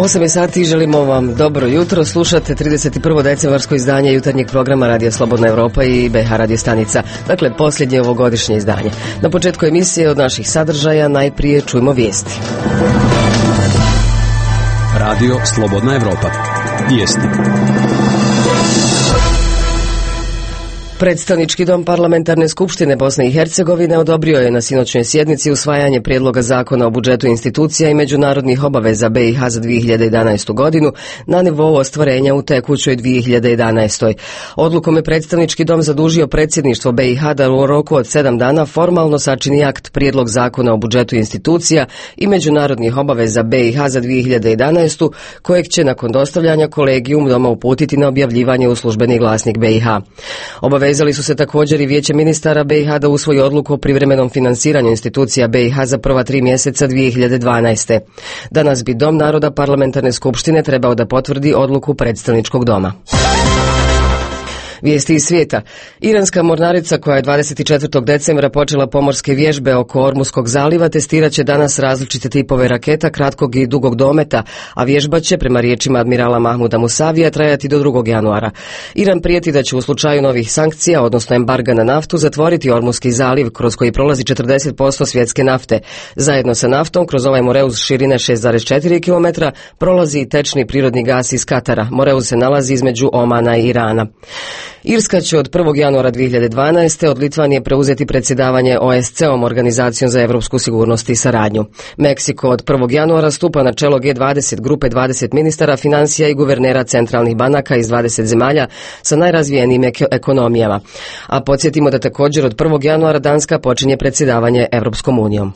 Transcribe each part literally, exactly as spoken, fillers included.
osam je sati, želimo vam dobro jutro. Slušate trideset prvo decembarsko izdanje jutarnjeg programa Radija Slobodna Evropa i B H radio stanica. Dakle, posljednje ovogodišnje izdanje. Na početku emisije od naših sadržaja najprije čujemo vijesti. Radio Slobodna Evropa. Vijesti. Predstavnički dom Parlamentarne skupštine Bosne i Hercegovine odobrio je na sinoćnoj sjednici usvajanje prijedloga zakona o budžetu institucija i međunarodnih obaveza B i H za dvije hiljade jedanaestu godinu na nivou ostvarenja u tekućoj dvije hiljade jedanaestoj. Odlukom je predstavnički dom zadužio predsjedništvo B i H da u roku od sedam dana formalno sačini akt prijedlog zakona o budžetu institucija i međunarodnih obaveza B i H za dvije hiljade jedanaestu, kojeg će nakon dostavljanja kolegijum doma uputiti na objavljivanje u službeni glasnik B i H. Obavezali su se također i Vijeće ministara B i H da usvoji odluku o privremenom finansiranju institucija B i H za prva tri mjeseca dvije hiljade dvanaeste. Danas bi Dom naroda Parlamentarne skupštine trebao da potvrdi odluku predstavničkog doma. Vijesti iz svijeta. Iranska mornarica koja je dvadeset četvrtog decembra počela pomorske vježbe oko Ormuskog zaliva testirat će danas različite tipove raketa kratkog i dugog dometa, a vježba će, prema riječima admirala Mahmuda Musavija, trajati do drugog januara. Iran prijeti da će u slučaju novih sankcija, odnosno embarga na naftu, zatvoriti Ormuski zaliv kroz koji prolazi četrdeset posto svjetske nafte. Zajedno sa naftom, kroz ovaj Moreuz širine šest zarez četiri kilometra, prolazi i tečni prirodni gas iz Katara. Moreuz se nalazi između Omana i Irana. Irska će od prvog januara dvije hiljade dvanaeste od Litvanije preuzeti predsjedavanje O S C om, Organizacijom za evropsku sigurnost i saradnju. Meksiko od prvog januara stupa na čelo G dvadeset, grupe dvadeset ministara financija i guvernera centralnih banaka iz dvadeset zemalja sa najrazvijenijim ekonomijama. A podsjetimo da također od prvog januara Danska počinje predsjedavanje Evropskom unijom.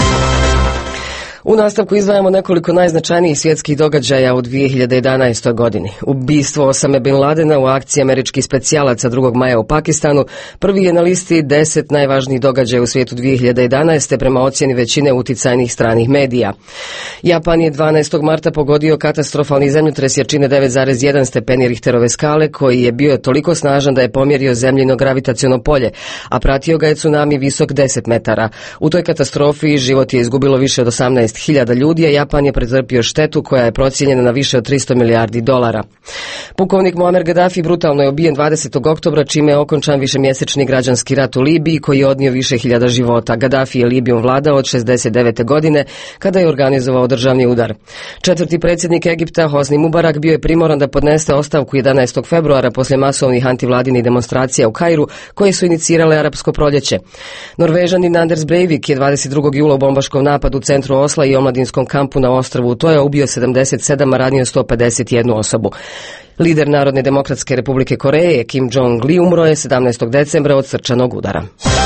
U nastavku izdvajamo nekoliko najznačajnijih svjetskih događaja u dvije hiljade jedanaestoj godini. Ubistvo Osame Bin Ladena u akciji američkih specijalaca drugog maja u Pakistanu prvi je na listi deset najvažnijih događaja u svijetu dvije hiljade jedanaeste prema ocjeni većine uticajnih stranih medija. Japan je dvanaestog marta pogodio katastrofalni zemljotres jačine devet zarez jedan stepeni Richterove skale, koji je bio toliko snažan da je pomjerio zemljino gravitaciono polje, a pratio ga je tsunami visok deset metara. U toj katastrofi život je izgubilo više od osamnaest hiljada ljudi, a Japan je pretrpio štetu koja je procijenjena na više od tristo milijardi dolara. Pukovnik Muammar Gaddafi brutalno je ubijen dvadesetog oktobra, čime je okončan višemjesečni građanski rat u Libiji koji je odnio više hiljada života. Gaddafi je Libijom vladao od šezdeset devete godine kada je organizovao državni udar. Četvrti predsjednik Egipta Hosni Mubarak bio je primoran da podnese ostavku jedanaestog februara poslije masovnih antivladinih demonstracija u Kairu koje su inicirale arapsko proljeće. Norvežanin Anders Breivik je dvadeset drugog jula u bombaškom napadu u centru Osla i omladinskom kampu na ostrvu Utoja ubio sedamdeset sedam, a ranio sto pedeset jednu osobu. Lider Narodne demokratske republike Koreje Kim Jong-il umro je sedamnaestog decembra od srčanog udara.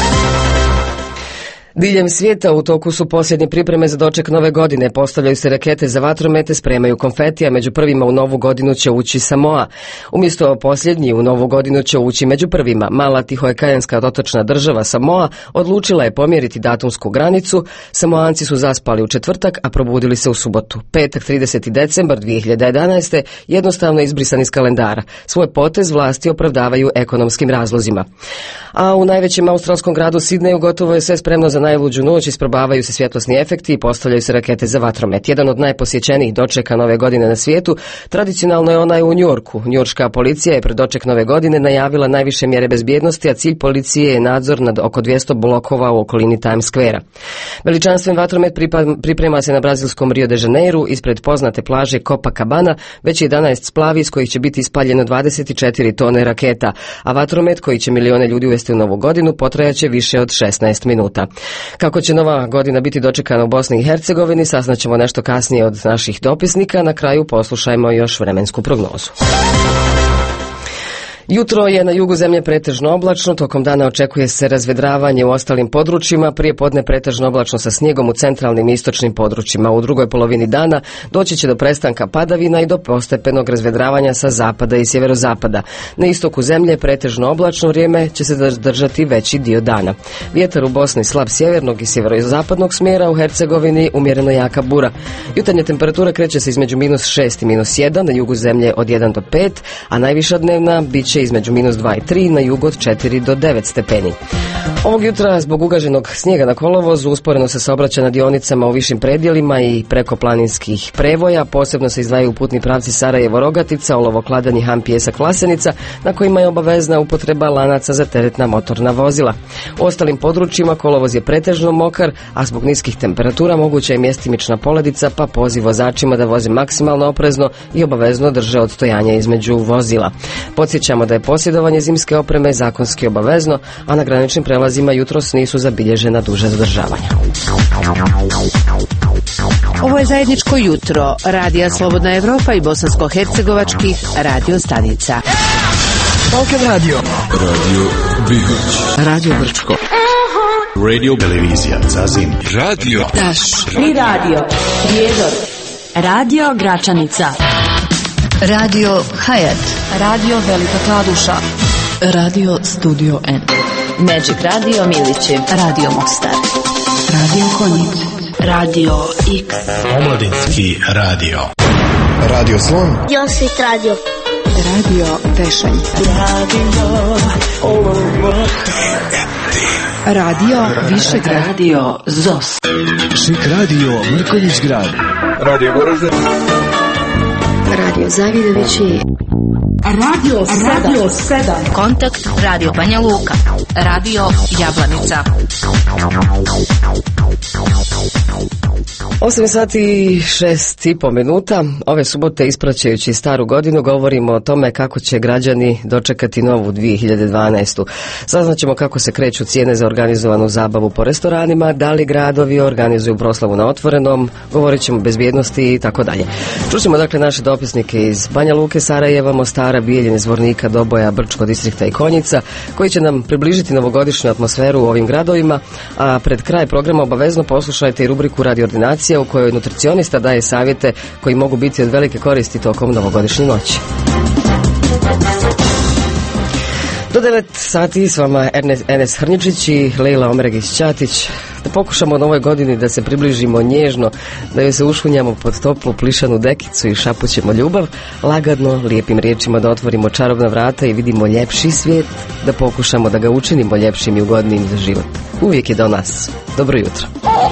Diljem svijeta u toku su posljednje pripreme za doček nove godine. Postavljaju se rakete za vatromete, spremaju konfeti, a među prvima u novu godinu će ući Samoa. Umjesto posljednji u novu godinu će ući među prvima. Mala tihoekajanska otočna država Samoa odlučila je pomjeriti datumsku granicu. Samoanci su zaspali u četvrtak, a probudili se u subotu. Petak trideseti decembar dvije hiljade jedanaeste jednostavno izbrisan iz kalendara. Svoj potez vlasti opravdavaju ekonomskim razlozima. A u najvećem australskom gradu Sidneju gotovo je sve spremno za najluđu noć, isprobavaju se svjetlosni efekti i postavljaju se rakete za vatromet. Jedan od najposjećenijih dočeka nove godine na svijetu tradicionalno je onaj u Njujorku. Njujorška policija je pred doček nove godine najavila najviše mjere bezbjednosti, a cilj policije je nadzor nad oko dvjesto blokova u okolini Times Squarea. Veličanstven vatromet priprema se na brazilskom Rio de Janeiru ispred poznate plaže Copacabana, već jedanaest splavi iz kojih će biti ispaljeno dvadeset četiri tone raketa, a vatromet koji će milione ljudi uvesti u novu godinu potrajaće više od šesnaest minuta. Kako će nova godina biti dočekana u Bosni i Hercegovini, saznaćemo nešto kasnije od naših dopisnika. Na kraju poslušajmo još vremensku prognozu. Jutro je na jugu zemlje pretežno oblačno, tokom dana očekuje se razvedravanje u ostalim područjima, prije podne pretežno oblačno sa snijegom u centralnim i istočnim područjima. U drugoj polovini dana doći će do prestanka padavina i do postepenog razvedravanja sa zapada i sjeverozapada. Na istoku zemlje pretežno oblačno, vrijeme će se držati veći dio dana. Vjetar u Bosni slab sjevernog i sjeverozapadnog smjera, u Hercegovini umjereno jaka bura. Jutarnja temperatura kreće se između minus šest i minus jedan, na jugu zemlje od jedan do pet, a najviša dnevna bit će biće između minus dva i tri, na jugu od četiri do devet stepeni. Ovog jutra zbog ugaženog snijega na kolovozu usporeno se saobraća na dionicama u višim predjelima i preko planinskih prevoja. Posebno se izdvajaju putni pravci Sarajevo-Rogatica, Olovo-Kladanj i Han-Pjesak-Vlasenica, na kojima je obavezna upotreba lanaca za teretna motorna vozila. U ostalim područjima kolovoz je pretežno mokar, a zbog niskih temperatura moguća je mjestimična poledica, pa poziv vozačima da voze maksimalno oprezno i obavezno drže odstojanja između vozila. Podsjećamo da je posjedovanje zimske opreme zakonski obavezno, a na graničnim prelazima jutros nisu zabilježena duža zadržavanja. Ovo je zajedničko jutro Radija Slobodna Evropa i bosansko-hercegovačkih radio stanica. Balkan Radio. Radio Bihać. Radio Brčko. Radio Televizija Zazin. Radio Taš. Tri radio. Prijedor. Radio Gračanica. Radio Hayat. Radio Velika Kladuša. Radio Studio N. Magic Radio Milići. Radio Mostar. Radio Konjic. Radio X. Omladinski radio. Radio Slon. Josit Radio. Radio Tešanj. Radio Radio Višegrad. Radio Zos. Šik radio Mrkonjić grad. Radio Goražde. Radio Zavidovići. Radio Radio sedam. Kontakt Radio Banja Luka. Radio Jablanica. osam sati i šest i po minuta. Ove subote, ispraćajući staru godinu, govorimo o tome kako će građani dočekati novu dvije hiljade dvanaestu. Saznaćemo kako se kreću cijene za organizovanu zabavu po restoranima, da li gradovi organizuju proslavu na otvorenom, govorit ćemo o bezbjednosti i tako dalje. Čućemo dakle naše dopisnike iz Banja Luke, Sarajeva, Mostara, Bijeljine, Zvornika, Doboja, Brčko, Distrikta i Konjica, koji će nam približiti novogodišnju atmosferu u ovim gradovima, a pred kraj programa obavezno poslušajte i rubriku Radio Ordinacija, u kojoj nutricionista daje savjete koji mogu biti od velike koristi tokom novogodišnje noći. Do devet sati s vama Enes Hrnjičić i Lejla Omeregić-Ćatić. Da pokušamo u novoj godini da se približimo nježno, da joj se ušunjamo pod toplu plišanu dekicu i šapućemo ljubav, lagadno, lijepim riječima da otvorimo čarobna vrata i vidimo ljepši svijet, da pokušamo da ga učinimo ljepšim i ugodnijim za život. Uvijek je do nas. Dobro jutro.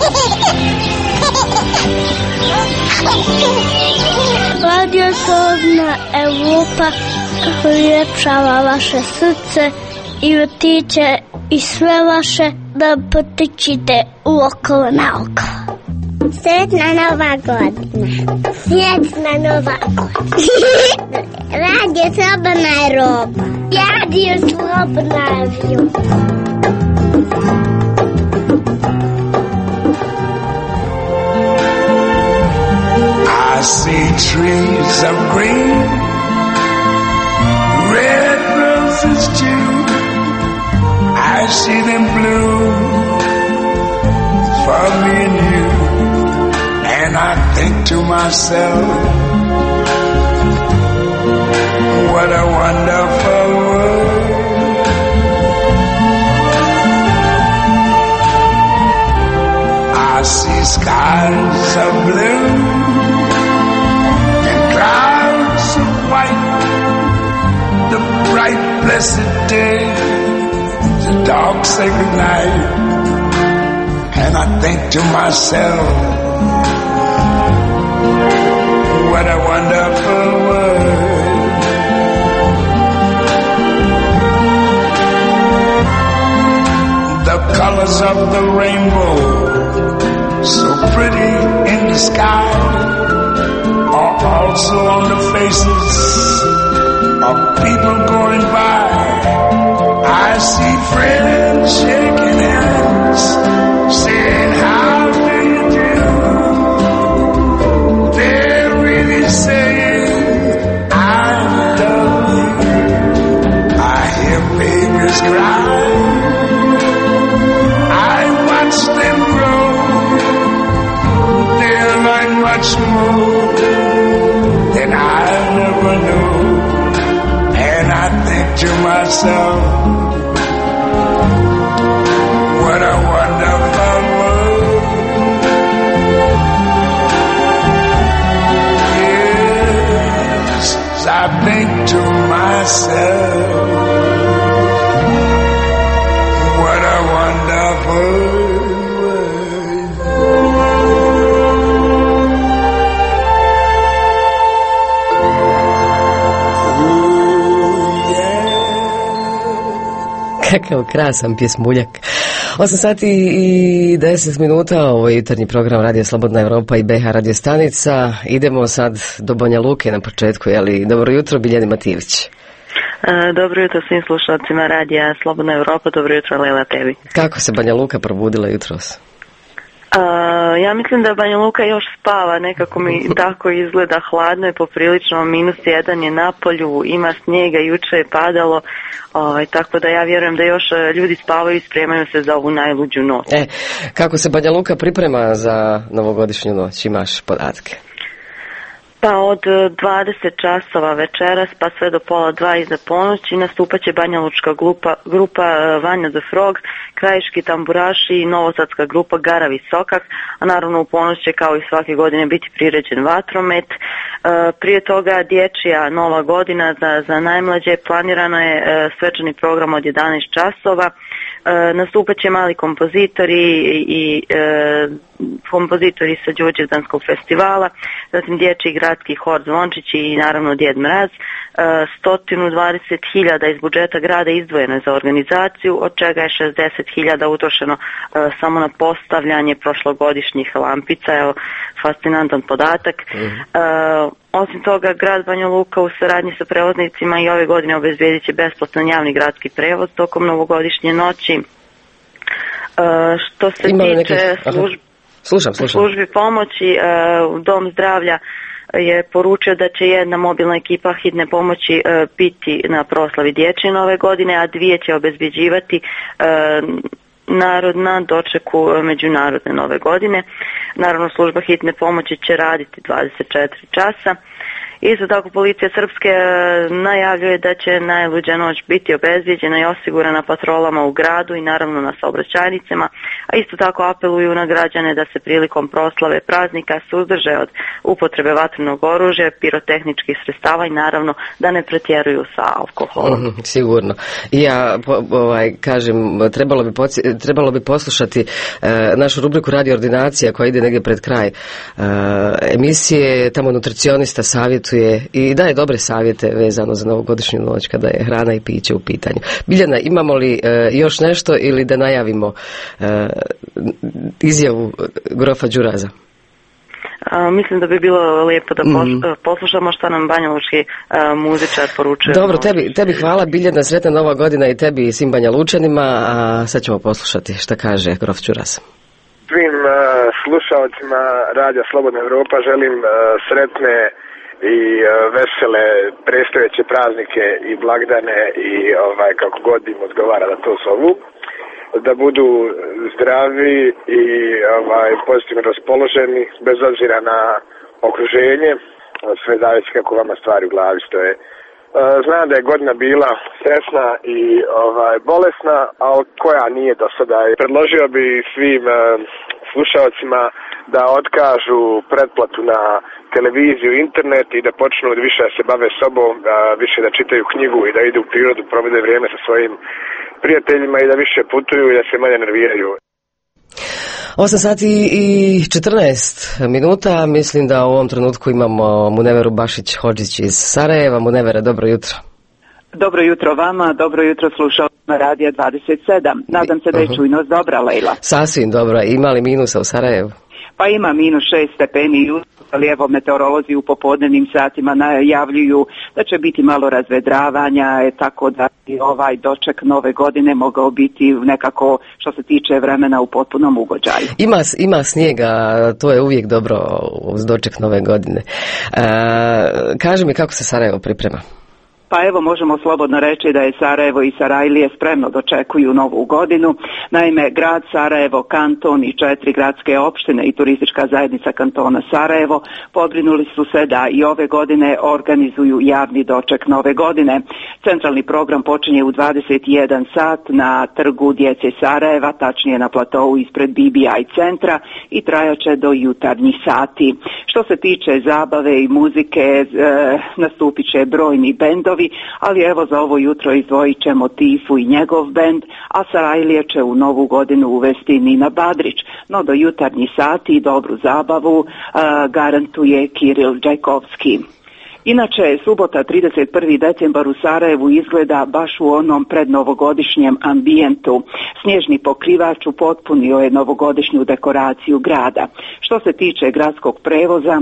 Radio Slobodna Evropa uljepšava vaše srce i vrtiće i sve vaše da potičite uokolo naokolo. Sretna Nova godina. Sretna Nova godina. Radio Slobodna Evropa. Radio Slobodna Evropa. I see trees of green, red roses too. I see them bloom for me and you. And I think to myself, what a wonderful world. I see skies of blue, clouds of white, the bright blessed day, the dark sacred night. And I think to myself, what a wonderful world. The colors of the rainbow, so pretty in the sky, are also on the faces of people going by. I see friends shaking hands, saying, how do you do? They're really saying, I love you. I hear babies cry, I watch them grow. They'll learn much more than I never knew. And I think to myself, what a wonderful world. Yes, I think to myself, myself, what a wonderful world. Ooh, yeah. Kakav krasan pjesmuljak. osam sati i deset minuta, ovo je jutarnji program Radio Slobodna Evropa i B H radio stanica. Idemo sad do Banja Luke na početku, jeli? Dobro jutro, Biljana Matijević. E, dobro jutro svim slušalcima Radija Slobodna Evropa, dobro jutro Lela tebi. Kako se Banja Luka probudila jutros? Uh, ja mislim da Banja Luka još spava, nekako mi tako izgleda, hladno je poprilično, minus jedan je na polju, ima snijega, juče je padalo, ovaj, tako da ja vjerujem da još ljudi spavaju i spremaju se za ovu najluđu noć. E, kako se Banja Luka priprema za novogodišnju noć, imaš podatke? Pa od dvadeset časova večeras pa sve do pola dva iza ponoći nastupat će banjalučka grupa, grupa Vanja the Frog, krajiški tamburaši i novosadska grupa Garavi Sokak, a naravno u ponoć će kao i svake godine biti priređen vatromet. E, prije toga dječja nova godina za, za najmlađe, planirano je e, svečani program od jedanaest časova. E, nastupat će mali kompozitori i, i e, kompozitori sa Đurđevdanskog festivala, zatim dječji gradski hor Zvončići i naravno Djed Mraz. sto dvadeset hiljada iz budžeta grada izdvojeno je za organizaciju, od čega je šezdeset hiljada utrošeno e, samo na postavljanje prošlogodišnjih lampica, evo fascinantan podatak. Mm-hmm. E, osim toga, grad Banja Luka u saradnji sa prevoznicima i ove godine obezbijedit će besplatan javni gradski prevoz tokom novogodišnje noći. E, što se Ima tiče nekih... služb... slušam, slušam. službi pomoći, e, Dom zdravlja je poručio da će jedna mobilna ekipa hitne pomoći e, biti na proslavi dječje nove godine, a dvije će obezbjeđivati e, narod na dočeku međunarodne nove godine. Naravno, služba hitne pomoći će raditi dvadeset četiri časa. Isto tako, policija Srpske najavljuje da će najluđa noć biti obezbijeđena i osigurana patrolama u gradu i naravno na saobraćajnicama, a isto tako apeluju na građane da se prilikom proslave praznika suzdrže od upotrebe vatrenog oružja, pirotehničkih sredstava i naravno da ne pretjeruju sa alkoholom. Mm, sigurno. I ja po, ovaj, kažem, trebalo bi, poci, trebalo bi poslušati e, našu rubriku Radio Ordinacija koja ide negdje pred kraj e, emisije, tamo nutricionista savjetuje i daje dobre savjete vezano za novogodišnju noć kada je hrana i piće u pitanju. Biljana, imamo li e, još nešto ili da najavimo e, izjavu grofa Đuraza? A, mislim da bi bilo lijepo da mm. poslušamo šta nam banjalučki a, muzičar poručuje. Dobro, tebi, tebi hvala Biljana, sretna nova godina i tebi i svim Banjalučanima, a sad ćemo poslušati šta kaže grof Đuraz. Svim uh, slušalcima Radija Slobodna Evropa želim uh, sretne i uh, vesele predstojeće praznike i blagdane i ovaj kako god im odgovara da to zovu, da budu zdravi i ovaj pozitivno raspoloženi bez obzira na okruženje, sve zavisi kako vama stvari u glavi stoje. Uh, znam da je godina bila stresna i ovaj bolesna, a koja nije do sada. Predložio bi svim uh, slušalcima da otkažu pretplatu na televiziju, internet i da počnu više da se bave sobom, da više da čitaju knjigu i da idu u prirodu, provode vrijeme sa svojim prijateljima i da više putuju i da se manje nerviraju. osam sati i četrnaest minuta, mislim da u ovom trenutku imamo Muneveru Bašić-Hodžić iz Sarajeva. Munevera, dobro jutro. Dobro jutro vama, dobro jutro slušalcima Radija dvadeset sedam. Nadam se da je uh-huh. čujnost dobra, Lejla. Sasvim dobra. Ima li minusa u Sarajevu? Pa ima minus šest stepeni jutro, ali evo meteorolozi u popodnevnim satima najavljuju da će biti malo razvedravanja, e, tako da bi ovaj doček nove godine mogao biti nekako što se tiče vremena u potpunom ugođaju. Ima, ima snijega, to je uvijek dobro uz doček nove godine. E, kaži mi kako se Sarajevo priprema? Pa evo možemo slobodno reći da je Sarajevo i Sarajlije spremno dočekuju novu godinu. Naime, grad Sarajevo, kanton i četiri gradske opštine i turistička zajednica kantona Sarajevo pobrinuli su se da i ove godine organizuju javni doček nove godine. Centralni program počinje u dvadeset jedan sat na trgu djece Sarajeva, tačnije na platovu ispred B B I centra i trajaće do jutarnjih sati. Što se tiče zabave i muzike, e, nastupit će brojni bendovi. bendovi, ali evo za ovo jutro izdvojit ćemo Tifu i njegov bend, a Sarajlije će u novu godinu uvesti Nina Badrić. No do jutarnjih sati i dobru zabavu uh, garantuje Kiril Đajkovski. Inače, subota trideset prvi decembar u Sarajevu izgleda baš u onom prednovogodišnjem ambijentu. Snježni pokrivač upotpunio je novogodišnju dekoraciju grada. Što se tiče gradskog prevoza,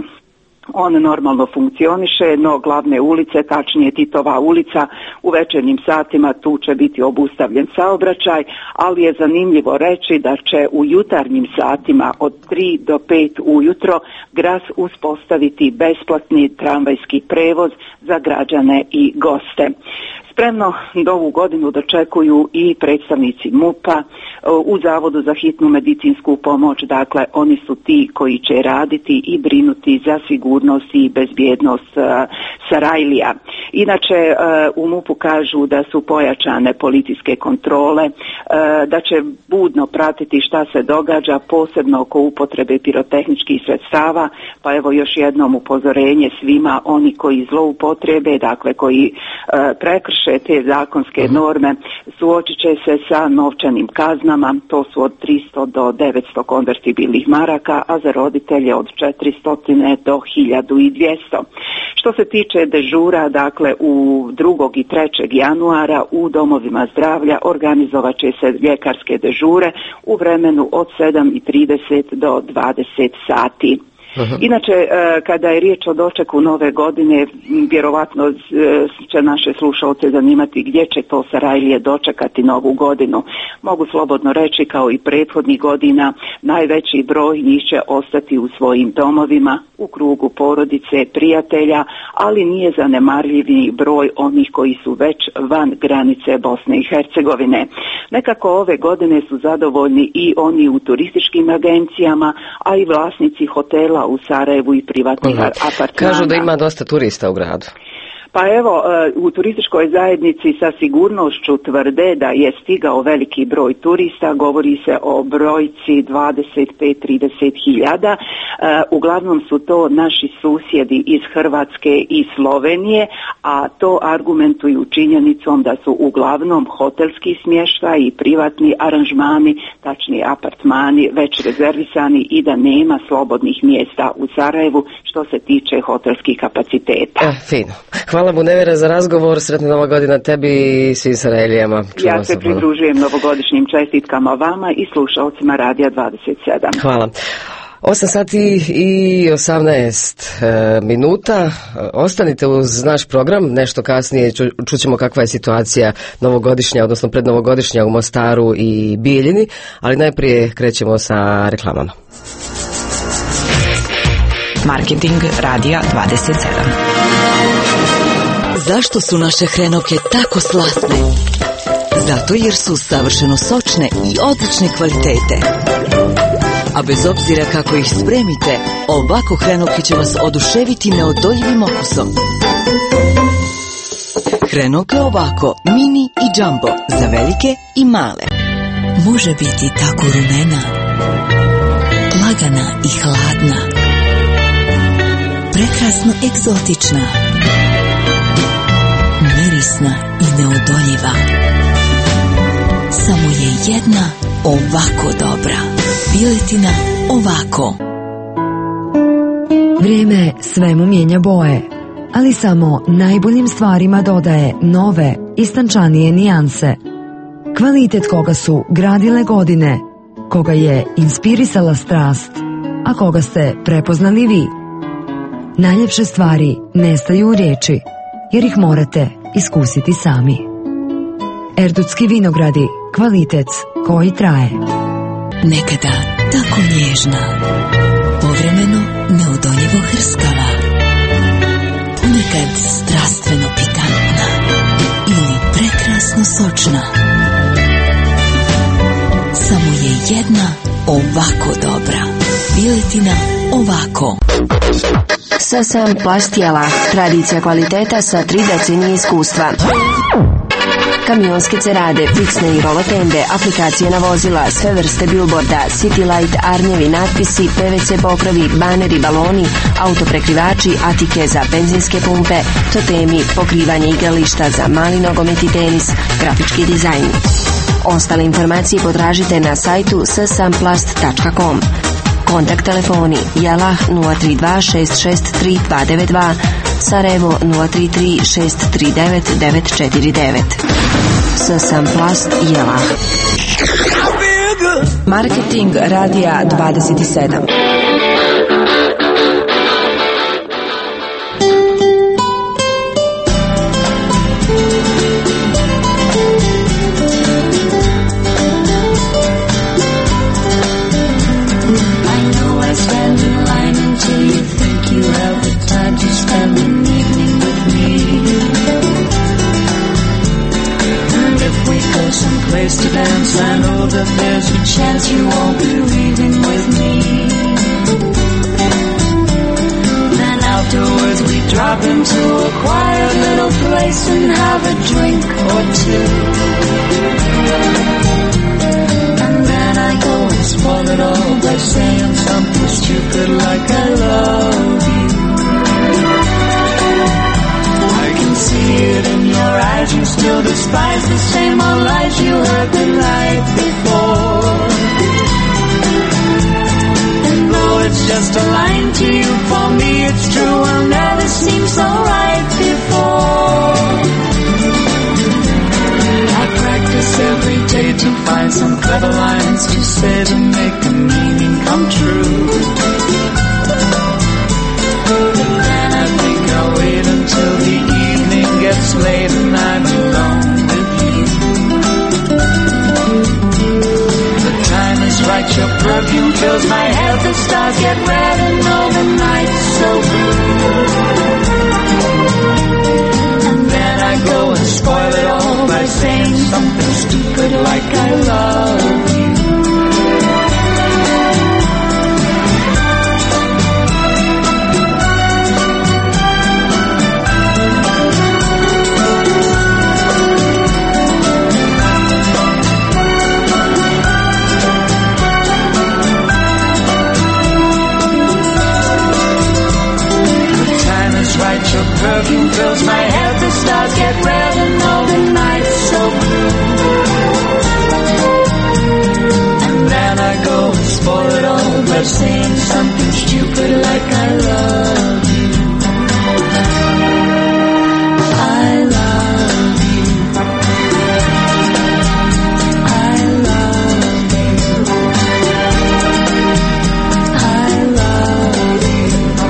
on normalno funkcioniše, no glavne ulice, tačnije Titova ulica, u večernjim satima tu će biti obustavljen saobraćaj, ali je zanimljivo reći da će u jutarnjim satima od tri do pet ujutro Gras uspostaviti besplatni tramvajski prevoz za građane i goste. Spremno novu godinu dočekuju i predstavnici MUP-a u Zavodu za hitnu medicinsku pomoć, dakle oni su ti koji će raditi i brinuti za sigurnost i bezbjednost uh, Sarajlija. Inače uh, u MUP-u kažu da su pojačane policijske kontrole, uh, da će budno pratiti šta se događa, posebno oko upotrebe pirotehničkih sredstava, pa evo još jednom upozorenje svima oni koji zloupotrebe, dakle koji uh, prekrše te zakonske norme, suočit će se sa novčanim kaznama, to su od tristo do devetsto konvertibilnih maraka, a za roditelje od četiristo do hiljadu dvjesto. Što se tiče dežura, dakle u drugog i trećeg januara u domovima zdravlja organizovat će se ljekarske dežure u vremenu od sedam i trideset do dvadeset sati. Aha. Inače, kada je riječ o dočeku nove godine, vjerovatno će naše slušalce zanimati gdje će to Sarajlije dočekati novu godinu. Mogu slobodno reći, kao i prethodnih godina, najveći broj njih će ostati u svojim domovima, u krugu porodice, prijatelja, ali nije zanemarljivi broj onih koji su već van granice Bosne i Hercegovine. Nekako ove godine su zadovoljni i oni u turističkim agencijama, a i vlasnici hotela u Sarajevu i privatnih uh-huh. apartmana. Kažu da ima dosta turista u gradu. Pa evo, u turističkoj zajednici sa sigurnošću tvrde da je stigao veliki broj turista, govori se o brojci dvadeset pet do trideset hiljada. Uglavnom su to naši susjedi iz Hrvatske i Slovenije, a to argumentuju činjenicom da su uglavnom hotelski smještaj i privatni aranžmani, tačnije apartmani, već rezervisani i da nema slobodnih mjesta u Sarajevu što se tiče hotelskih kapaciteta. Eh, fino. Hvala Bunevera za razgovor, sretna nova godina tebi i svim Sarajlijama. Ja se pridružujem novogodišnjim čestitkama vama i slušalcima Radija dvadeset sedam. Hvala. osam sati i osamnaest e, minuta. Ostanite uz naš program, nešto kasnije ču, čućemo kakva je situacija novogodišnja, odnosno prednovogodišnja u Mostaru i Bijeljini, ali najprije krećemo sa reklamama. Marketing Radija dvadeset sedam. Zašto su naše hrenovke tako slatne? Zato jer su savršeno sočne i odlične kvalitete. A bez obzira kako ih spremite, ovako hrenovke će vas oduševiti neodoljivim okusom. Hrenovke ovako, mini i jumbo, za velike i male. Može biti tako rumena, lagana i hladna, prekrasno egzotična, mirisna i neodoljiva. Samo je jedna ovako dobra. Piletina ovako. Vrijeme svemu mijenja boje, ali samo najboljim stvarima dodaje nove, istančanije nijanse. Kvalitet koga su gradile godine, koga je inspirisala strast, a koga ste prepoznali vi. Najljepše stvari nestaju u riječi, jer ih morate iskusiti sami. Erdutski vinogradi, kvalitet koji traje. Nekada tako nježna, povremeno neodoljivo hrskava, ponekad strastveno pikantna ili prekrasno sočna. Samo je jedna ovako dobra. Piletina ovako. Sasam plastijela, tradicija kvaliteta sa tri decenije iskustva. kamionske cerade, fiksne i rolotende, aplikacije na vozila, sve vrste billboarda, City Light, arnjevi, natpisi, P V C pokrovi, baneri, baloni, autoprekrivači, atike za benzinske pumpe, totemi, pokrivanje igrališta za mali nogomet i tenis, grafički dizajn. Ostale informacije potražite na sajtu s samplast tačka com. Kontakt telefoni Jelah nula tri dva šest šest tri dva devet dva, Sarajevo nula tri tri šest tri devet devet četiri devet. S Samplast Jelah. Marketing Radija dvadeset sedam. Place to dance, I know that there's a chance you won't be leaving with me. Then afterwards we drop into a quiet little place and have a drink or two. And then I go and spoil it all by saying something stupid like I love you. I can see it in your eyes, you still despise the same old lies you heard the night before. And though it's just a line to you, for me it's true, I'll never seem so right before. I practice every day to find some clever lines to say to make the meaning come true. And then I think I'll wait until the evening gets late and I'm alone with you. The time is right, your perfume fills my head, the stars get red and all the night's so blue. And then I go and spoil it all by saying something stupid like I love you. Your perfume fills my head, the stars get red and all the night's so blue. And then I go and spoil it all by saying something stupid like I love you. I love you. I love you. I love you.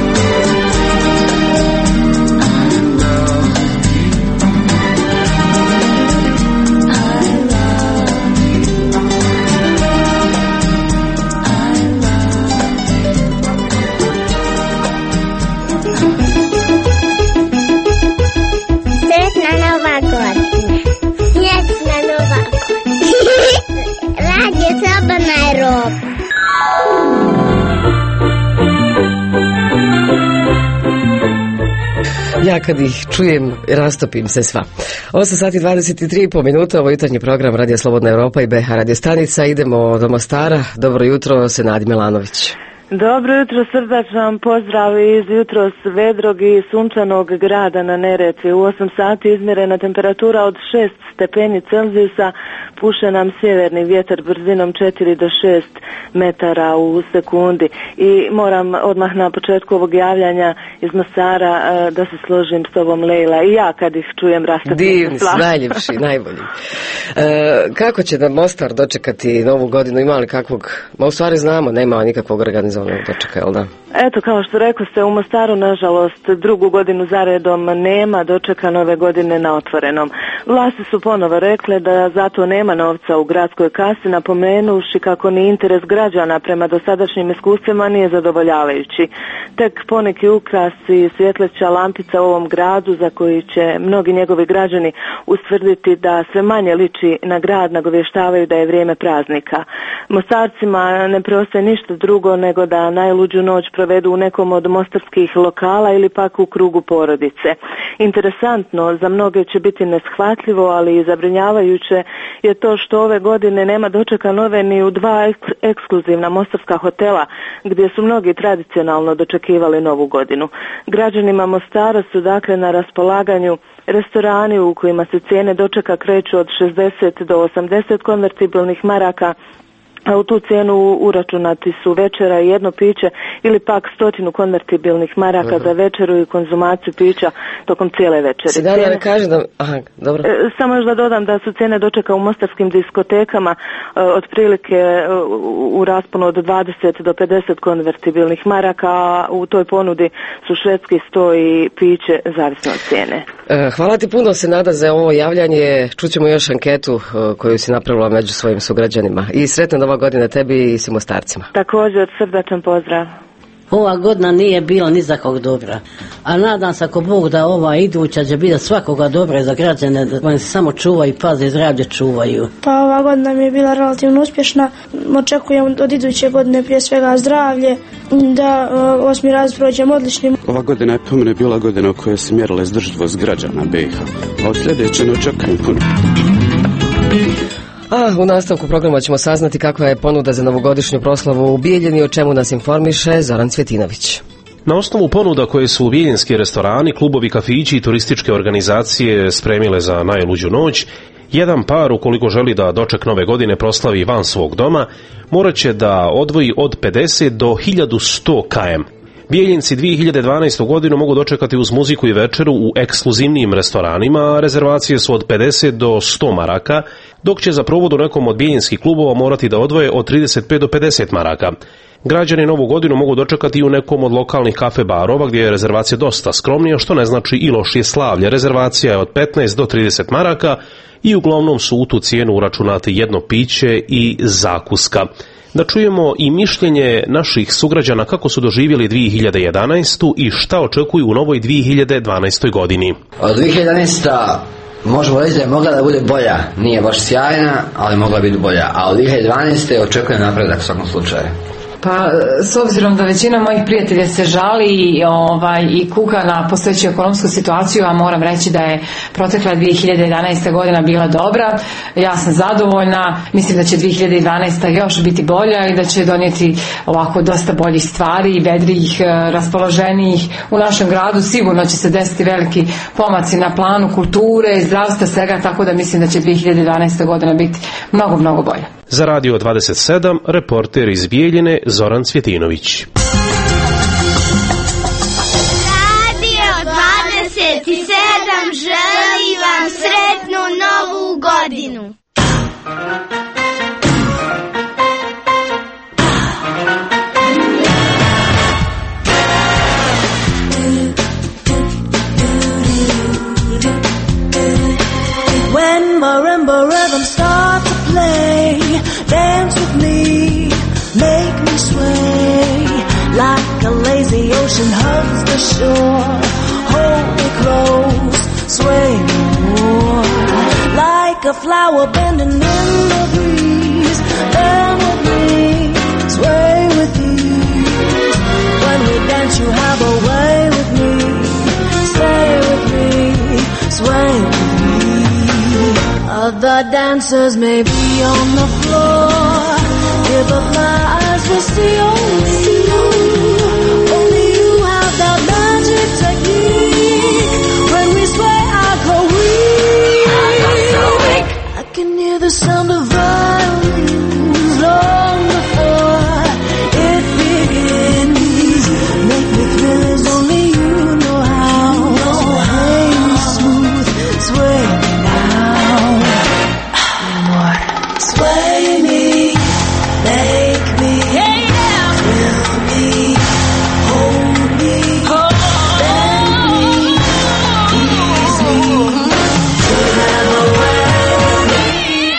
Ja kad ih čujem, rastopim se sva. osam sati dvadeset tri i po minuta, ovo jutarnji program Radio Slobodna Evropa i B H Radio stanica. Idemo do Mostara. Dobro jutro, Senadi Milanović. Dobro jutro, srdačan pozdrav iz jutros vedrog i sunčanog grada na Neretvi. U osam sati izmjerena temperatura od šest stepeni Celzijusa, puše nam sjeverni vjetar brzinom četiri do šest metara u sekundi. I moram odmah na početku ovog javljanja iz Mostara da se složim s tobom, Lejla. I ja kad ih čujem rastopim. Divni, najljepši, najbolji. E, kako će da Mostar dočekati novu godinu? Ima li kakvog, ma u stvari znamo, nema nikakvog organizovanog dočeka, jel da? Eto, kao što rekao ste, u Mostaru, nažalost, drugu godinu zaredom nema dočeka nove godine na otvorenom. Vlasti su ponovo rekle da zato nema novca u gradskoj kasi, napomenuši kako ni interes građana prema dosadašnjim iskustvima nije zadovoljavajući. Tek poneki ukrasi, svjetleća lampica u ovom gradu za koji će mnogi njegovi građani ustvrditi da sve manje liči na grad, nagovještavaju da je vrijeme praznika. Mostarcima ne preostaje ništa drugo nego da najluđu noć provedu u nekom od mostarskih lokala ili pak u krugu porodice. Interesantno, za mnoge će biti neshvatljivo, ali i zabrinjavajuće je to što ove godine nema dočeka nove ni u dva eks- ekskluzivna mostarska hotela gdje su mnogi tradicionalno dočekivali novu godinu. Građanima Mostara su dakle na raspolaganju restorani u kojima se cijene dočeka kreću od šezdeset do osamdeset konvertibilnih maraka, a u tu cijenu uračunati su večera i jedno piće ili pak stotinu konvertibilnih maraka uh-huh. za večeru i konzumaciju pića tokom cijele večere. Sidana cijene... ne kaže da... Aha, dobro. E, samo još da dodam da su cijene dočeka u mostarskim diskotekama e, otprilike e, u rasponu od dvadeset do pedeset konvertibilnih maraka, a u toj ponudi su švedski sto i piće zavisno od cijene. E, hvala ti puno, Senada, za ovo javljanje. Čućemo još anketu e, koju si napravila među svojim sugrađanima. I sretna nova godina tebi i svim Mostarcima. Također, srdačan pozdrav. Ova godina nije bila ni za kog dobra, a nadam se ako Bog da ova iduća će biti svakoga dobra za građane, da oni se samo čuvaju i paze, zdravlje čuvaju. Pa ova godina mi je bila relativno uspješna. Očekujem od iduće godine prije svega zdravlje, da uh, osmi raz prođem odličnim. Ova godina je po mene bila godina u kojoj se mjerila izdržljivost građana B i H, a od sljedeće ne očekujem puno. A u nastavku programa ćemo saznati kakva je ponuda za novogodišnju proslavu u Bijeljini, o čemu nas informiše Zoran Cvjetinović. Na osnovu ponuda koje su bijeljinski restorani, klubovi, kafići i turističke organizacije spremile za najluđu noć, jedan par, ukoliko želi da doček nove godine proslavi van svog doma, morat će da odvoji od pedeset do hiljadu sto kilometara. Bijeljinci dvije hiljade dvanaestu godinu mogu dočekati uz muziku i večeru u ekskluzivnijim restoranima, a rezervacije su od pedeset do sto maraka, dok će za provod u nekom od bijeljinskih klubova morati da odvoje od trideset pet do pedeset maraka. Građani novu godinu mogu dočekati u nekom od lokalnih kafe barova gdje je rezervacija dosta skromnija, što ne znači i lošije slavlje. Rezervacija je od petnaest do trideset maraka i uglavnom su u tu cijenu uračunati jedno piće i zakuska. Da čujemo i mišljenje naših sugrađana kako su doživjeli dvije hiljade jedanaestu i šta očekuju u novoj dvije hiljade dvanaestoj godini. Od dvije hiljade jedanaeste možemo reći da je mogla da bude bolja. Nije baš sjajna, ali mogla biti bolja. A od dvije hiljade dvanaeste očekujem napredak u svakom slučaju. Pa s obzirom da većina mojih prijatelja se žali i, ovaj, i kuka na postojeću ekonomsku situaciju, a moram reći da je protekla dvije hiljade jedanaesta godina bila dobra, ja sam zadovoljna, mislim da će dvije hiljade dvanaesta još biti bolja i da će donijeti ovako dosta boljih stvari, vedrijih, raspoloženijih u našem gradu. Sigurno će se desiti veliki pomaci na planu kulture, zdravstva, svega, tako da mislim da će dvije hiljade dvanaesta godina biti mnogo, mnogo bolja. Za Radio dvadeset sedam, reporter iz Bijeljine Zoran Cvjetinović. Radio dvadeset sedam želi vam sretnu novu godinu. When marimba rhythms start to play, dance with me, make me sway, like a lazy ocean hugs the shore, hold me close, sway me more, like a flower bending in the breeze, bend with me, sway with ease, when we dance you have a way with me, stay with me, sway with me. Other dancers may be on the floor, give up my eyes will see only you. Only you have that magic technique. When we sway, I go weak. I can hear the sound of violins long before it begins. Make me feel as only you know how. Sway me smooth, sway me now. Sway me, make me, yeah, yeah. Thrill me, hold me, oh, bend me, ease me, you have a way with me.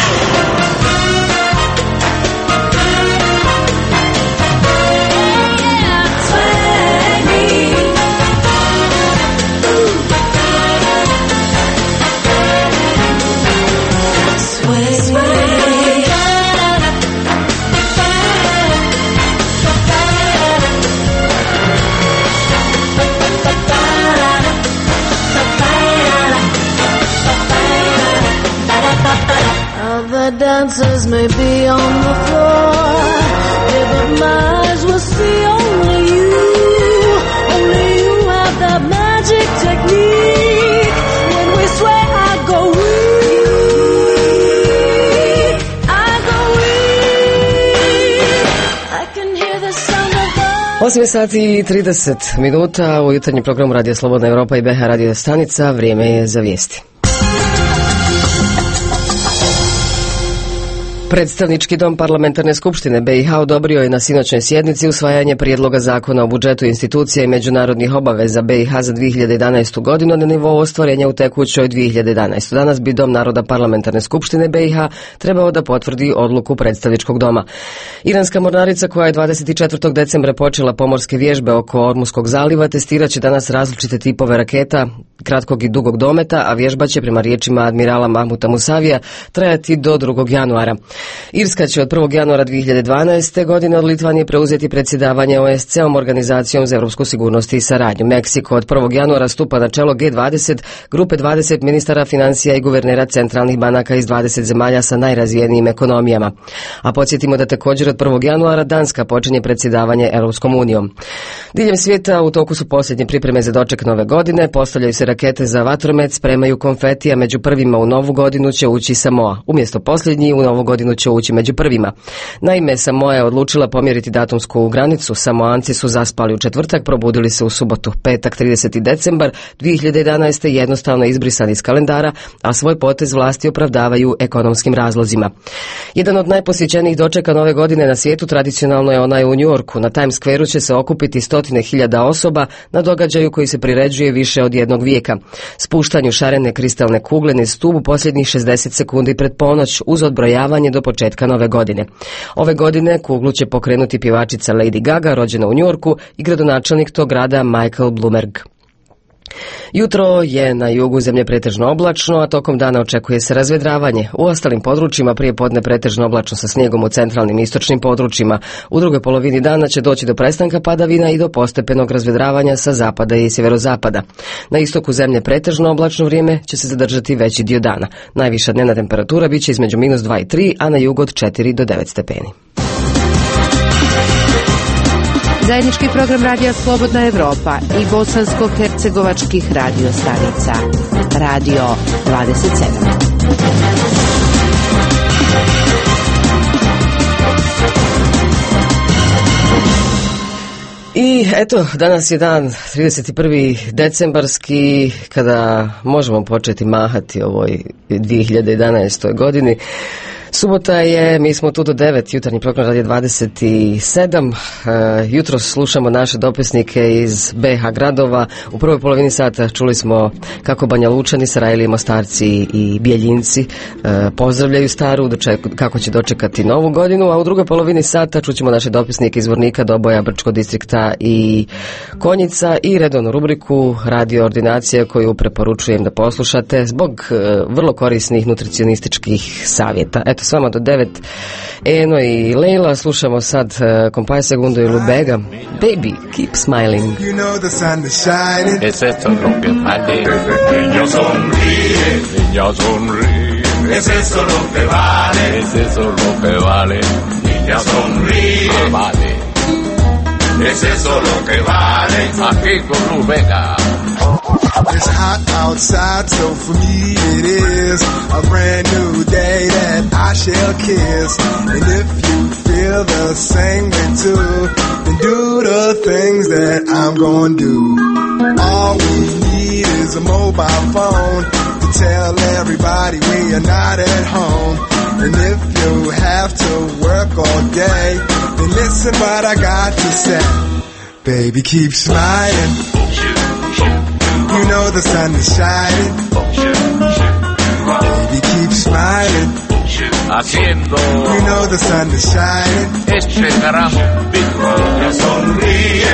Yeah, sway me, sway, sway. the dancers may be on the floor, yeah, but my eyes will see only you. Only you have that magic technique. When we sway, I go weak, I go weak. I can hear the sound of the... osam sati i trideset minuta u jutarnjem programu Radio Slobodna Evropa i B H radio stanica. Vrijeme je za vijesti. Predstavnički dom Parlamentarne skupštine B i H odobrio je na sinoćnoj sjednici usvajanje prijedloga zakona o budžetu institucija i međunarodnih obaveza B i H za dvije hiljade jedanaestu godinu na nivou ostvarenja u tekućoj dvije hiljade jedanaestoj. Danas bi Dom naroda Parlamentarne skupštine B i H trebao da potvrdi odluku predstavničkog doma. Iranska mornarica koja je dvadeset četvrtog decembra počela pomorske vježbe oko Ormuskog zaliva testirat će danas različite tipove raketa kratkog i dugog dometa, a vježba će prema riječima admirala Mahmuta Musavija trajati do drugog januara. Irska će od prvog januara dvije hiljade dvanaeste. godine od Litvanije preuzeti predsjedavanje O S C-om, Organizacijom za europsku sigurnost i saradnju. Meksiko od prvog januara stupa na čelo G dvadeset, grupe dvadeset ministara financija i guvernera centralnih banaka iz dvadeset zemalja sa najrazvijenijim ekonomijama. A podsjetimo da također od prvog januara Danska počinje predsjedavanje Europskom unijom. Diljem svijeta u toku su posljednje pripreme za doček nove godine, postavljaju se rakete za vatromet, spremaju konfeti, a među prvima u novu godinu će ući Samoa. Umjesto posljednji u novu godinu će ući među prvima. Naime, Samoa je odlučila pomjeriti datumsku granicu. Samoanci su zaspali u četvrtak, probudili se u subotu. Petak, trideseti decembar dvije hiljade jedanaeste. jednostavno izbrisan iz kalendara, a svoj potez vlasti opravdavaju ekonomskim razlozima. Jedan od najposjećenijih dočeka nove godine na svijetu tradicionalno je onaj u New Yorku. Na Times Square-u će se okupiti stotine hiljada osoba na događaju koji se priređuje više od jednog vijeka. Spuštanju šarene kristalne kugle niz stubu posljednjih šezdeset sekundi pred ponoć uz odbrojavanje do početka nove godine. Ove godine kuglu će pokrenuti pjevačica Lady Gaga, rođena u New Yorku, i gradonačelnik tog grada Michael Bloomberg. Jutro je na jugu zemlje pretežno oblačno, a tokom dana očekuje se razvedravanje. U ostalim područjima prije podne pretežno oblačno sa snijegom u centralnim i istočnim područjima. U drugoj polovini dana će doći do prestanka padavina i do postepenog razvedravanja sa zapada i sjeverozapada. Na istoku zemlje pretežno oblačno vrijeme će se zadržati veći dio dana. Najviša dnevna temperatura bit će između minus dva i tri, a na jugu od četiri do devet stepeni. Zajednički program Radija Slobodna Evropa i bosansko-hercegovačkih radio stanica. Radio dvadeset sedam. I eto, danas je dan trideset prvi decembarski kada možemo početi mahati ovoj dvije hiljade jedanaestoj. godini. Subota je, mi smo tu do devet, jutarnji program Radija dvadeset sedam. Uh, jutro slušamo naše dopisnike iz B H gradova. U prvoj polovini sata čuli smo kako Banja Lučani, Sarajlije, Mostarci i Bijeljinci uh, pozdravljaju staru, doček, kako će dočekati novu godinu, a u drugoj polovini sata čućemo naše dopisnike iz Vornika, Doboja, Brčko distrikta i Konjica i redovnu rubriku Radio ordinacija koju preporučujem da poslušate zbog uh, vrlo korisnih nutricionističkih savjeta. Eto, s vama do devet Eno i Leila. Slušamo sad uh, Compay Segundo i Lubega. Baby, keep smiling. You know the sun is shining. Es esto lo que vale. Niño sonríe, Niña sonríe. es eso lo que vale. Es eso lo que vale. Niña sonríe, Ah, vale. es eso lo que vale. Aquí con Lubega. It's hot outside, so for me it is a brand new day that I shall kiss. And if you feel the same way too, then do the things that I'm gonna do. All we need is a mobile phone to tell everybody we are not at home. And if you have to work all day, then listen what I got to say. Baby, keep smiling. You know the sun is shining. Baby, keep smiling. Haciendo You know the sun is shining. este gran pico. Niña sonríe,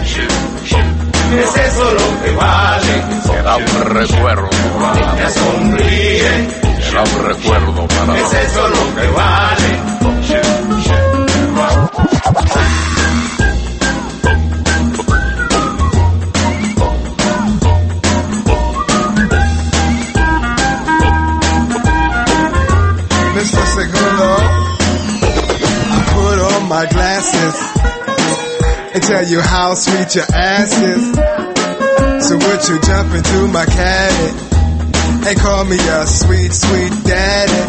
es eso lo que vale. Será un recuerdo. Niña sonríe, Será un recuerdo para es eso lo que vale. Mister hello. I put on my glasses and tell you how sweet your ass is. So would you jump into my caddy and call me a sweet, sweet daddy?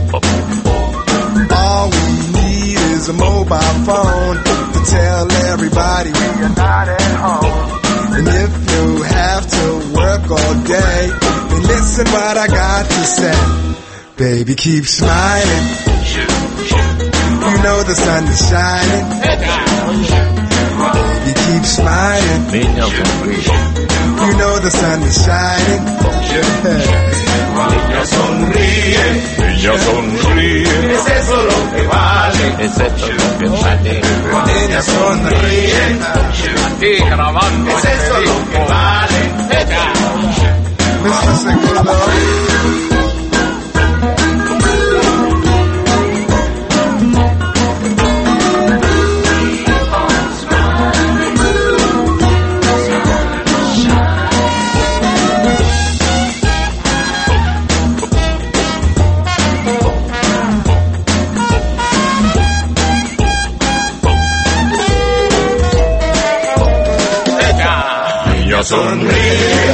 All we need is a mobile phone to tell everybody we are not at home. And if you have to work all day, then listen what I got to say. Baby, keep smiling. You know the sun is shining. Baby, keep smiling. You know the sun is shining. Niña sonríe, niña sonríe. Es eso lo que vale. Es eso lo que vale. Niña sonríe. Aquí grabando. Es eso lo que vale. mister Segundo. Sonríe,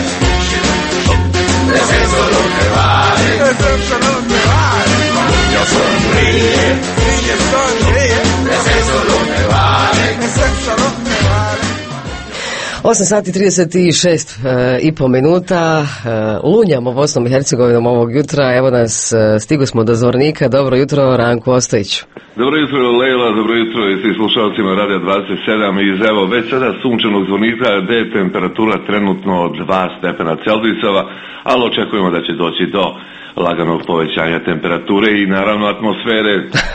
es eso lo que vale, es eso lo que vale. Niño sonríe, niño sonríe, es eso lo que vale, es eso lo que vale. osam sati trideset šest e, i po minuta, e, lunjamo Bosnom i Hercegovinom ovog jutra, evo nas, e, stigu smo do Zvornika. Dobro jutro, Ranku Ostojiću. Dobro jutro, Lejla, dobro jutro i svim slušalcima Radija dvadeset sedam iz evo već sada sunčanog Zvornika, gde je temperatura trenutno dva stepena Celzijusova, ali očekujemo da će doći do laganog povećanja temperature i naravno atmosfere.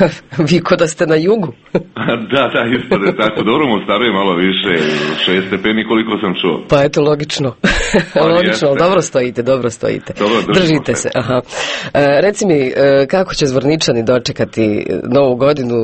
Vi ko da ste na jugu. Da, da, ispade tako. Dobro, mu Mostaru je malo više, šest stepeni koliko sam čuo. Pa eto, logično. Logično, ali dobro stojite, dobro stojite. Dobro, držite se. Aha. E, reci mi, e, kako će Zvorničani dočekati Novu godinu?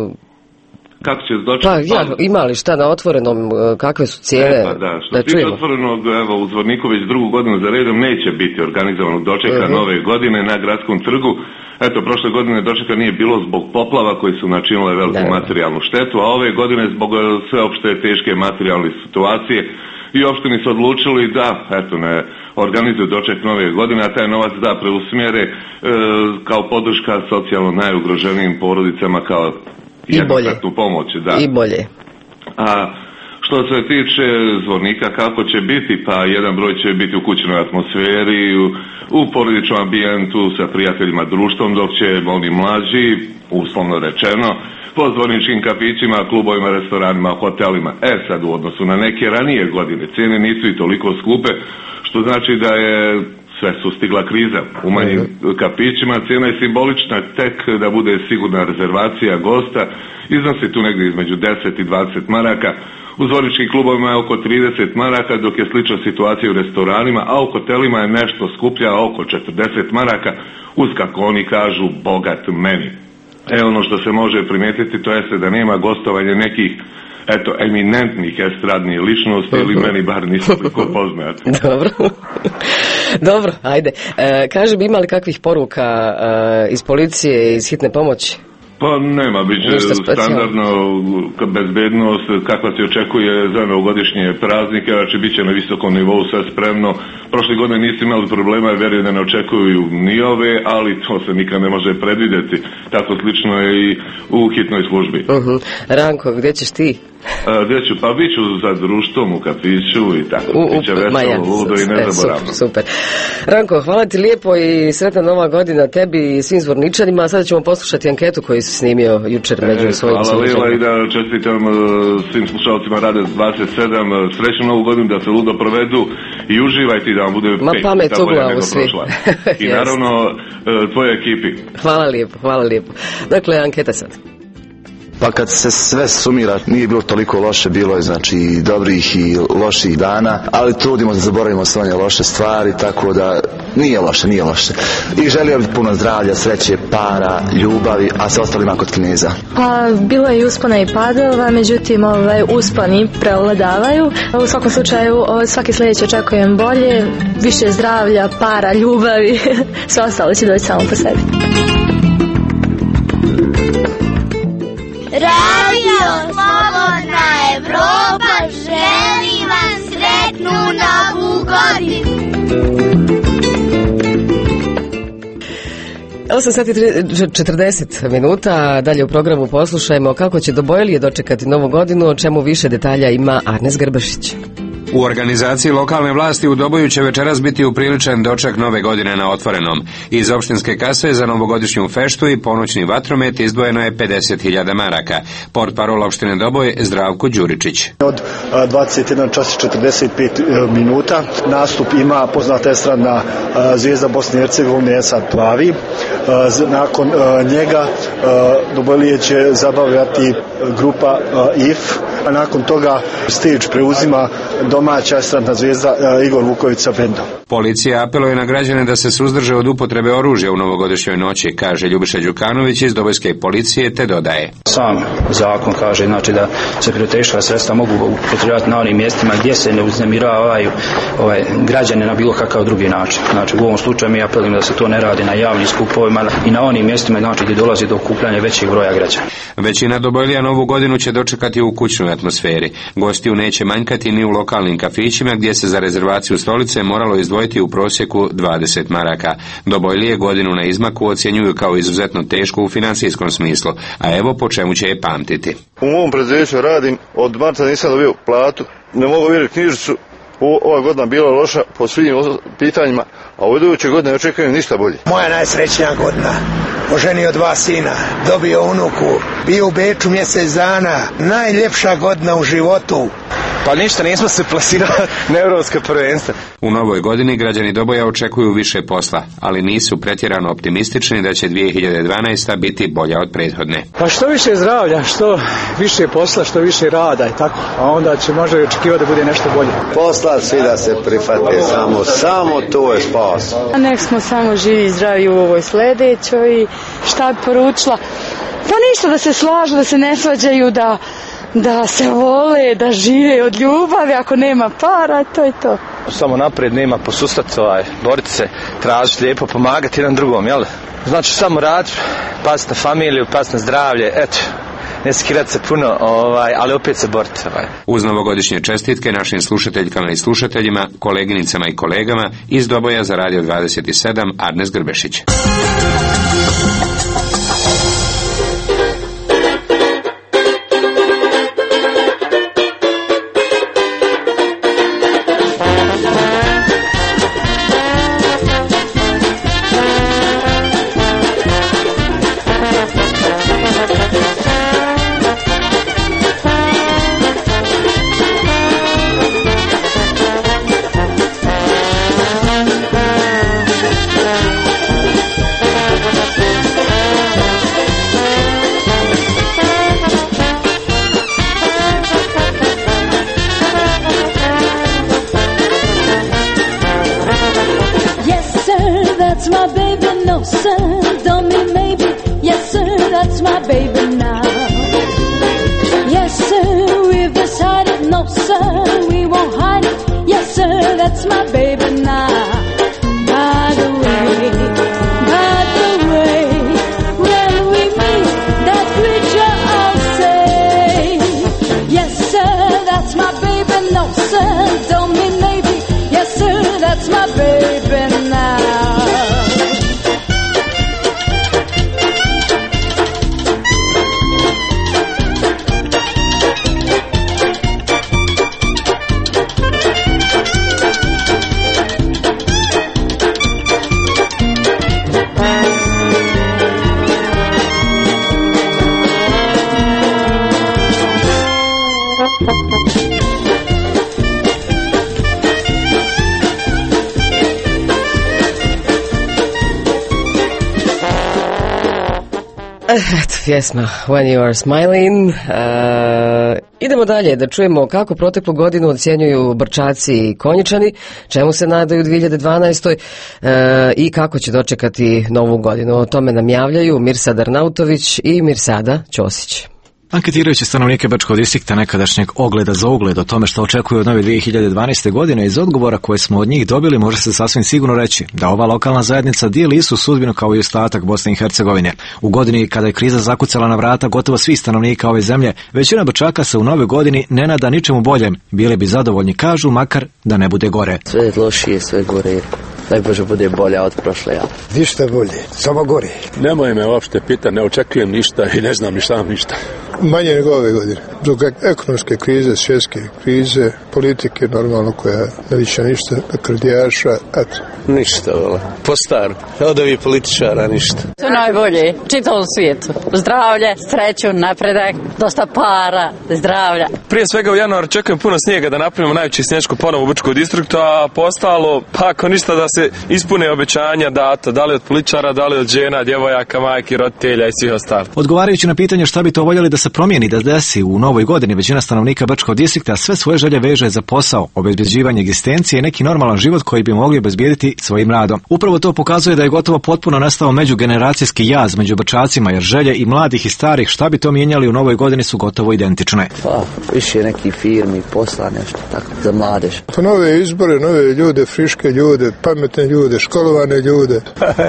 Kako će dočekati? Pa, ja, ima li šta na otvorenom, kakve su cijene? E, pa da, što da tiče čujemo. otvorenog, evo, u Zvorniku već drugu godinu za redom neće biti organizovanog dočeka uh-huh. nove godine na gradskom trgu. Eto, prošle godine dočeka nije bilo zbog poplava koji su načinile veliku da. materijalnu štetu, a ove godine zbog sveopšte teške materijalne situacije i opštini su odlučili da, eto, ne organizuju doček nove godine, a taj novac da preusmjere e, kao podrška socijalno najugroženijim porodicama kao jednokratnu pomoć. Da. I bolje. A što se tiče Zvornika, kako će biti? Pa jedan broj će biti u kućnoj atmosferi, u, u porodičnom ambijentu, sa prijateljima, društvom, dok će oni mlađi, uslovno rečeno, po zvorničkim kafićima, klubovima, restoranima, hotelima. E sad, u odnosu na neke ranije godine, cijene nisu i toliko skupe, što znači da je sve sustigla kriza. U manjim kafićima cijena je simbolična, tek da bude sigurna rezervacija gosta, iznosi tu negdje između deset i dvadeset maraka. U zvorničkim klubovima je oko trideset maraka, dok je slična situacija u restoranima, a u hotelima je nešto skuplja, oko četrdeset maraka, uz kako oni kažu bogat meni. E ono što se može primijetiti, to jeste da nema gostovanja nekih eto, eminentnih estradnih ličnosti, ili meni bar nisu toliko poznati. Dobro. Dobro, ajde. E, kaži bi imali kakvih poruka e, iz policije, iz hitne pomoći? Pa nema, bit će standardno bezbednost, kakva se očekuje za novogodišnje praznike, znači bit će na visokom nivou, sve spremno. Prošle godine nisi imali problema, vjerujem da ne očekuju ni ove, ali to se nikad ne može predvidjeti. Tako slično je i u hitnoj službi. Uh-huh. Ranko, gdje ćeš ti? A, gdje ću? Pa bit ću za društvom u kafiću i tako. U, Biće veselo, ludo i nezaboravno. Super, super. Ranko, hvala ti lijepo i sretna nova godina tebi i svim Zvorničanima. Sada ćemo poslušati anketu koju si snimio jučer među e, svojim hvala Lila i da čestitam uh, svim slušalcima Rade dvadeset sedam, uh, srećnu novu godinu, da se ludo provedu i uživajte i da vam bude Ma pet pamet u glavu svi. I naravno uh, tvojoj ekipi. Hvala lijepo, hvala lijepo. Dakle, anketa sad. Pa kad se sve sumira, nije bilo toliko loše, bilo je znači dobrih i loših dana, ali trudimo da zaboravimo sve one loše stvari, tako da nije loše, nije loše. I želio bih puno zdravlja, sreće, para, ljubavi, a sve ostalima kod Kineza. Pa bilo je i uspona i padova, međutim ovaj, usponi prevladavaju. U svakom slučaju od svake sljedeće očekujem bolje, više zdravlja, para, ljubavi, sve ostalo će doći samo po sebi. osam sati četrdeset minuta, dalje u programu poslušajmo kako će Dobojlije dočekati novu godinu, o čemu više detalja ima Arnes Grbašić. U organizaciji lokalne vlasti u Doboju će večeras biti upriličen doček nove godine na otvorenom. Iz opštinske kase za novogodišnju feštu i ponoćni vatromet izdvojeno je pedeset hiljada maraka. Portparol opštine Doboj Zdravko Đuričić. Od dvadeset jedan čas i četrdeset pet minuta nastup ima poznata estradna zvijezda Bosne i Hercegovine Esad Plavi. Nakon njega Dobojlije će zabavljati grupa I F, a nakon toga stage preuzima domaća estradna zvijezda Igor Vukovica Bendo. Policija apeluje na građane da se suzdrže od upotrebe oružja u novogodišnjoj noći, kaže Ljubiša Đukanović iz Dobojske policije, te dodaje. Sam zakon kaže znači da se pirotehnička sredstva mogu upotrebljavati na onim mjestima gdje se ne uznemiravaju ovaj, građane na bilo kakav drugi način. Znači u ovom slučaju mi apelujemo da se to ne radi na javnim skupovima i na onim mjestima znači gdje dolazi do okupljanja većeg broja građana. Većina Dobojlija novu godinu će dočekati u kućnoj atmosferi. Gostiju neće manjkati ni u lokalnim kafićima gdje se za rezervaciju stolice moralo izdvojiti u prosjeku dvadeset maraka. Dobojlije godinu na izmaku ocjenjuju kao izuzetno tešku u financijskom smislu, a evo po čemu će je pamtiti. U mom preduzeću radim, od marta nisam dobio platu, ne mogu vidjeti knjižicu, ova godina bila loša po svim pitanjima, a u iduće godine ne očekujem ništa bolje. Moja najsrećnija godina. Oženio dva sina, dobio unuku, bio u Beču mjesec dana, najljepša godina u životu. Pa ništa, nismo se plasirali na evropska prvenstva. U novoj godini građani Doboja očekuju više posla, ali nisu pretjerano optimistični da će dvije hiljade dvanaesta biti bolja od prethodne. Pa što više zdravlja, što više posla, što više rada i tako, a onda će možda i očekivati da bude nešto bolje. Posla svi da se prihvate, samo, samo to je spas. Nek smo samo živi i zdravi u ovoj sledećoj. Šta bi poručila? Pa ništa, da se slažu, da se ne svađaju, da... da se vole, da žive od ljubavi, ako nema para, to je to. Samo naprijed, nema posustati, ovaj, boriti se, tražiti lijepo, pomagati jedan drugom, jel? Znači samo rad, paziti na familiju, paziti na zdravlje, eto. Ne skirati se puno, ovaj, ali opet se boriti. Ovaj. Uz novogodišnje čestitke našim slušateljkama i slušateljima, koleginicama i kolegama iz Doboja za Radio dvadeset sedam Arnes Grbešić. Eto, pjesma When You Are Smiling. Uh, idemo dalje da čujemo kako proteklu godinu ocjenjuju Brčaci i Konjičani, čemu se nadaju u dvije hiljade dvanaestoj uh, i kako će dočekati novu godinu. O tome nam javljaju Mirsad Arnautović i Mirsada Ćosić. Anketirajući stanovnike Bačkog distrikta nekadašnjeg Ogleda za ugled o tome što očekuju od nove dvije hiljade dvanaeste. godine, iz odgovora koje smo od njih dobili može se sasvim sigurno reći da ova lokalna zajednica dijeli istu sudbinu kao i ostatak Bosne i Hercegovine. U godini kada je kriza zakucala na vrata gotovo svih stanovnika ove zemlje, većina Bačaka se u nove godini ne nada ničemu boljem. Bili bi zadovoljni, kažu, makar da ne bude gore. Sve lošije, sve gore. daj Bože bude bolja od prošle. Ja. Ništa bolje, samo gori. Nemoj me uopšte pita, ne očekujem ništa i ne znam ni šta ništa. Manje nego ove godine. Zbog ekonomske krize, svjetske krize, politike normalno koja ne liče ništa, krdijaša, eto. Ništa, vole. Po staru. Od ovih političara ništa. To je najbolje, čitavom svijetu. Zdravlje, sreću, napredak, dosta para, zdravlja. Prije svega u januaru čekujem puno snijega da napravimo najveći snješku ponovo u Brčkom distriktu, a postalo, pa ako ništa da se ispune obećanja data, da li od političara, da li od žena, djevojaka, majki, roditelja i svih ostalih. Odgovarajući na pitanje šta bi to voljeli da se promijeni, da desi u novoj godini, većina stanovnika Brčkog distrikta sve svoje želje veže za posao, obezbeđivanje egzistencije i neki normalan život koji bi mogli obezbijediti svojim radom. Upravo to pokazuje da je gotovo potpuno nastao međugeneracijski jaz među Brčacima, jer želje i mladih i starih šta bi to mijenjali u novoj godini su gotovo identične. Pa, više neki firmi, posla, nešto tako, za mladež. Pa nove izbore, nove ljude, friške ljude, pametne ljude, školovane ljude.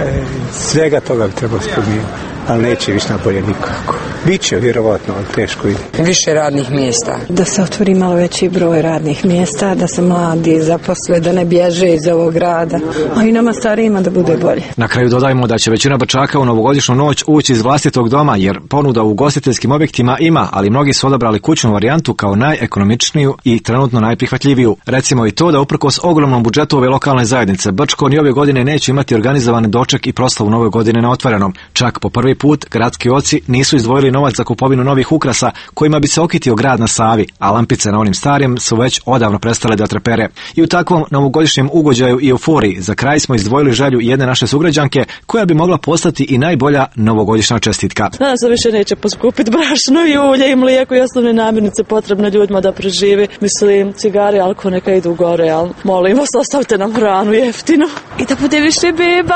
Svega toga bi trebalo spomenuti, ali neće više nabolje nikako. Biće vjerovatno, ali teško ide. Više radnih mjesta. Da se otvori malo veći broj radnih mjesta, da se mladi zaposle, da ne bježe iz ovog grada, a i nama starijima da bude bolje. Na kraju dodajmo da će većina Brčaka u novogodišnju noć ući iz vlastitog doma, jer ponuda u ugostiteljskim objektima ima, ali mnogi su odabrali kućnu varijantu kao najekonomičniju i trenutno najprihvatljiviju. Recimo i to da uprkos ogromnom budžetu ove lokalne zajednice, Brčko ni ove godine neće imati organizovan doček i proslavu nove godine na otvorenom. Čak po prvi put gradski oci nisu izdvojili novac za kupovinu novih ukrasa kojima bi se okitio grad na Savi, a lampice na onim starim su već odavno prestale da trepere. I u takvom novogodišnjem ugođaju i euforiji za kraj smo izdvojili želju jedne naše sugrađanke koja bi mogla postati i najbolja novogodišnja čestitka. Nadam se više neće poskupiti brašno i ulje i mlijeko i osnovne namirnice potrebne ljudima da prežive. Mislim, cigare, alkohol neka idu gore, ali molim vas, ostavite nam hranu jeftinu i da bude više beba.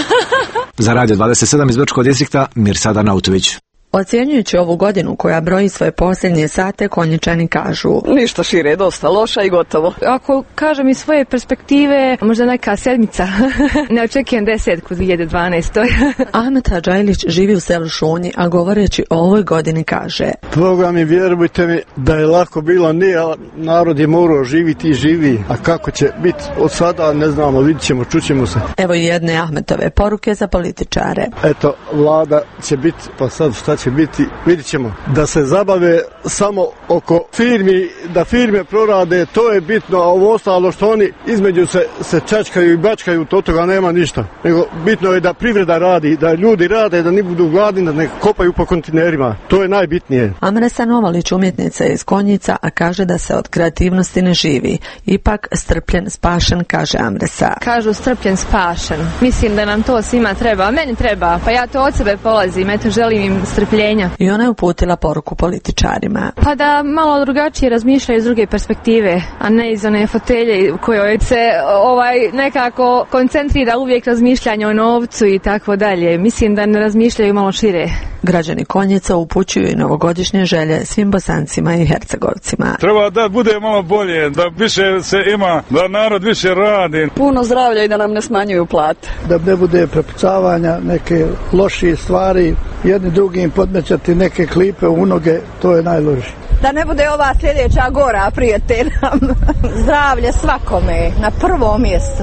Za Radio dvadeset sedam iz Brčkog distrikta, Mirsada Nautović. Ocjenjujući ovu godinu koja broji svoje posljednje sate, Konjičani kažu: ništa šire, dosta loša i gotovo. Ako kažem iz svoje perspektive, možda neka sedmica. Ne očekujem desetku u dvije tisuće dvanaestoj. Ahmet Hadžajlić živi u selu Šunji, a govoreći o ovoj godini kaže: Boga mi, vjerujte mi da je lako bilo, nije, narod je morao živiti i živi, a kako će biti od sada ne znamo, vidit ćemo, čućemo se. Evo i jedne Ahmetove poruke za političare. Eto, vlada će biti, pa sad šta će biti, vidit ćemo. Da se zabave samo oko firmi, da firme prorade, to je bitno, a ovo ostalo što oni između se, se čačkaju i bačkaju, to toga nema ništa. Nego bitno je da privreda radi, da ljudi rade, da ne budu gladni, da ne kopaju po kontinerima. To je najbitnije. Amresa Novalić umjetnica je iz Konjica, a kaže da se od kreativnosti ne živi. Ipak strpljen, spašen, kaže Amresa. Kažu strpljen, spašen. Mislim da nam to svima treba, meni treba, pa ja to od sebe polazim, eto želim im strpljenja. I ona je uputila poruku političarima. Pa da malo drugačije razmišljaju iz druge perspektive, a ne iz one fotelje u kojoj se ovaj nekako koncentrira uvijek razmišljanje o novcu i tako dalje. Mislim da ne razmišljaju malo šire. Građani Konjica upućuju i novogodišnje želje svim Bosancima i Hercegovcima. Treba da bude malo bolje, da više se ima, da narod više radi. Puno zdravlja i da nam ne smanjuju plate. Da ne bude prepucavanja, neke lošije stvari, jedni drugim podmećati neke klipe u noge, to je najložije. Da ne bude ova sljedeća gora, prijatelj nam. Zdravlje svakome na prvom mjestu.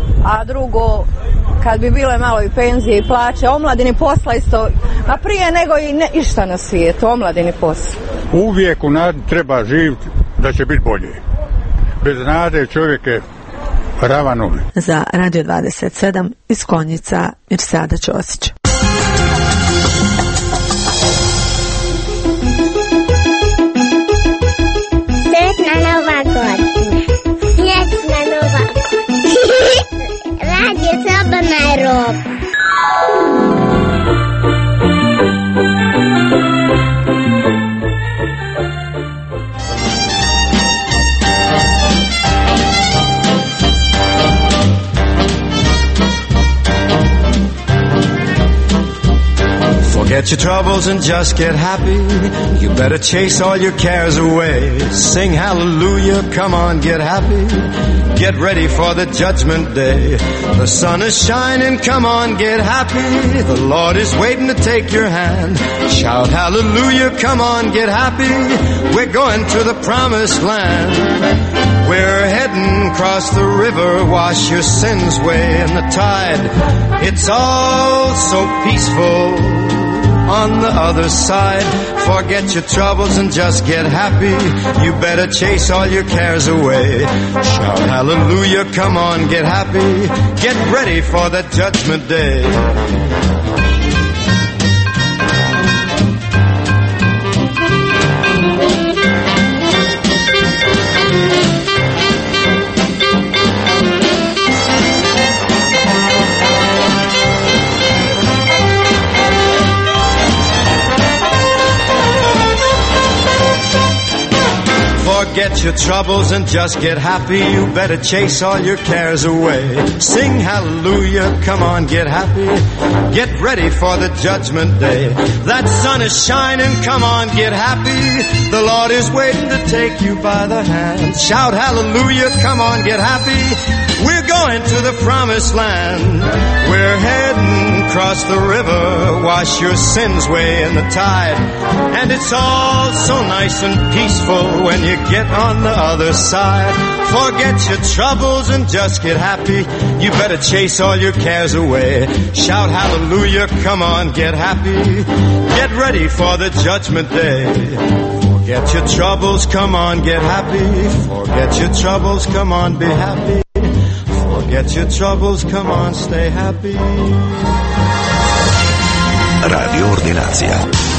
A drugo, kad bi bile malo i penzije i plaće, omladini posla isto, a prije nego i ne, išta na svijetu, omladini posla. Uvijek u nadi treba živjeti da će biti bolje. Bez nade čovjek je ravan uvijek. Za Radio dvadeset sedam iz Konjica, Mirsada Ćosić. Sretna Nova godina. Sretna Nova godina. Radio Slobodna Evropa. your troubles and just get happy. You better chase all your cares away. Sing hallelujah, come on, get happy. Get ready for the judgment day. The sun is shining, come on, get happy. The Lord is waiting to take your hand. Shout hallelujah, come on, get happy. We're going to the promised land. We're heading across the river, wash your sins away in the tide. It's all so peaceful on the other side. Forget your troubles and just get happy. You better chase all your cares away. Shout hallelujah, come on, get happy. Get ready for the judgment day. Forget your troubles and just get happy. You better chase all your cares away. Sing hallelujah, come on, get happy. Get ready for the judgment day. That sun is shining, come on, get happy. The Lord is waiting to take you by the hand. Shout hallelujah, come on, get happy. We're going to the promised land. We're heading across the river, wash your sins away in the tide. And it's all so nice and peaceful when you get on the other side. Forget your troubles and just get happy. You better chase all your cares away. Shout hallelujah, come on, get happy. Get ready for the judgment day. Forget your troubles, come on, get happy. Forget your troubles, come on, be happy. Forget your troubles, come on, stay happy. Radio Ordinacija.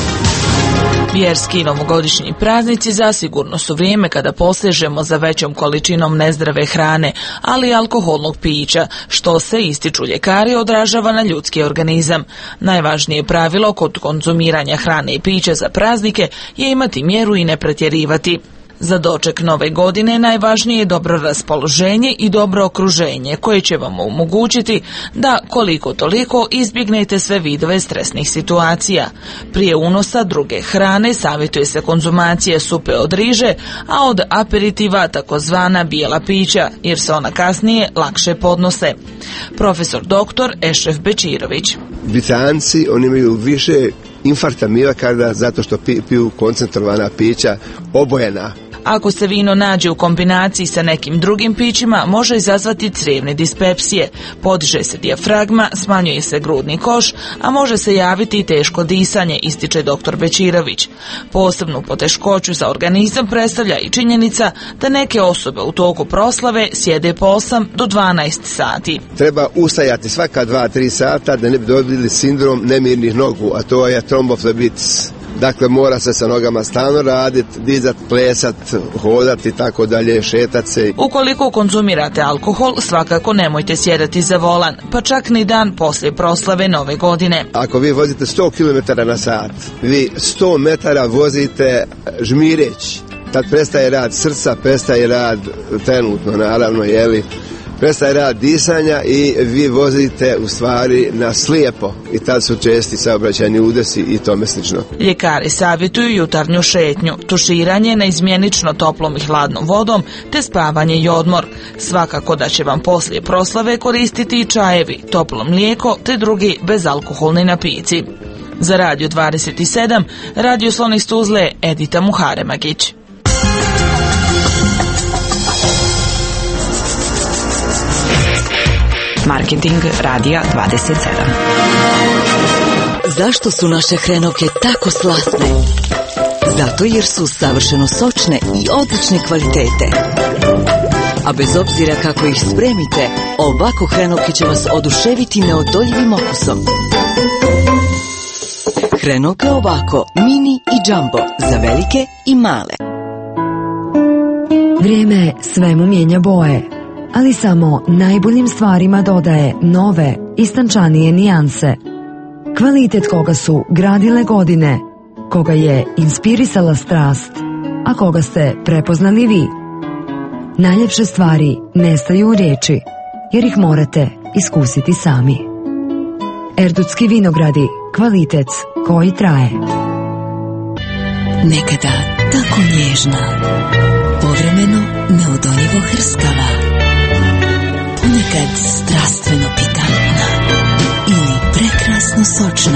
Vjerski i novogodišnji praznici zasigurno su vrijeme kada posežemo za većom količinom nezdrave hrane, ali i alkoholnog pića, što se, ističu ljekari, odražava na ljudski organizam. Najvažnije pravilo kod konzumiranja hrane i pića za praznike je imati mjeru i ne pretjerivati. Za doček nove godine najvažnije je dobro raspoloženje i dobro okruženje koje će vam omogućiti da koliko toliko izbjegnete sve vidove stresnih situacija. Prije unosa druge hrane savjetuje se konzumacija supe od riže, a od aperitiva takozvana bijela pića, jer se ona kasnije lakše podnose. Profesor doktor Ešref Bečirović. Britanci, oni imaju više infarkta miokarda zato što piju koncentrovana pića obojena. Ako se vino nađe u kombinaciji sa nekim drugim pićima, može izazvati crijevne dispepsije, podiže se dijafragma, smanjuje se grudni koš, a može se javiti i teško disanje, ističe doktor Bečirović. Posebnu poteškoću za organizam predstavlja i činjenica da neke osobe u toku proslave sjede po osam do dvanaest sati. Treba ustajati svaka dva do tri sata da ne bi dobili sindrom nemirnih nogu, a to je tromboflebitis. Dakle, mora se sa nogama stalno raditi, dizat, plesat, hodat i tako dalje, šetat se. Ukoliko konzumirate alkohol, svakako nemojte sjedati za volan, pa čak ni dan poslije proslave nove godine. Ako vi vozite sto kilometara na sat, vi sto metara vozite žmireći. Tad prestaje rad srca, prestaje rad trenutno, naravno, jeli, prestaje rad disanja i vi vozite u stvari na slijepo i tad su česti saobraćajni udesi i tome slično. Ljekari savjetuju jutarnju šetnju, tuširanje neizmjenično toplom i hladnom vodom te spavanje i odmor. Svakako da će vam poslije proslave koristiti i čajevi, toplo mlijeko te drugi bezalkoholni napici. Za Radio dvadeset sedam, Radio Slonih Tuzle, Edita Muharemagić. Marketing Radija dvadeset sedam. Zašto su naše hrenovke tako slasne? Zato jer su savršeno sočne i odlične kvalitete. A bez obzira kako ih spremite, ovako hrenovke će vas oduševiti neodoljivim okusom. Hrenovke ovako, mini i džambo, za velike i male. Vrijeme svemu mijenja boje, ali samo najboljim stvarima dodaje nove, istančanije nijanse. Kvalitet koga su gradile godine, koga je inspirisala strast, a koga ste prepoznali vi. Najljepše stvari nestaju u riječi, jer ih morate iskusiti sami. Erdutski vinogradi, kvalitet koji traje. Nekada tako nježna, povremeno neodoljivo hrskava, ponekad strastveno pikantna ili prekrasno sočna.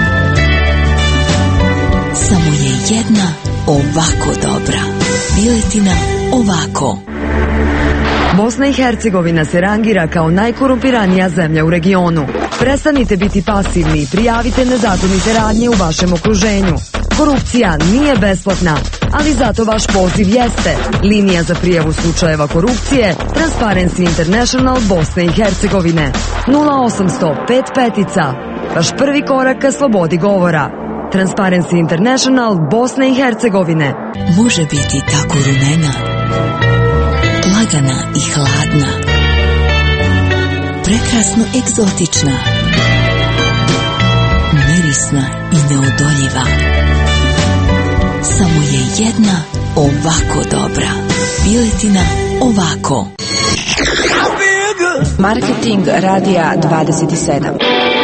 Samo je jedna ovako dobra. Piletina ovako. Bosna i Hercegovina se rangira kao najkorumpiranija zemlja u regionu. Prestanite biti pasivni i prijavite nezakonite radnje u vašem okruženju. Korupcija nije besplatna, ali zato vaš poziv jeste. Linija za prijavu slučajeva korupcije Transparency International Bosne i Hercegovine. nula osamsto pet petica. Vaš prvi korak ka slobodi govora. Transparency International Bosne i Hercegovine. Može biti tako rumena, lagana i hladna, prekrasno egzotična, mirisna i neodoljiva. Samo je jedna ovako dobra. Piletina ovako. Marketing radija dvadeset sedam.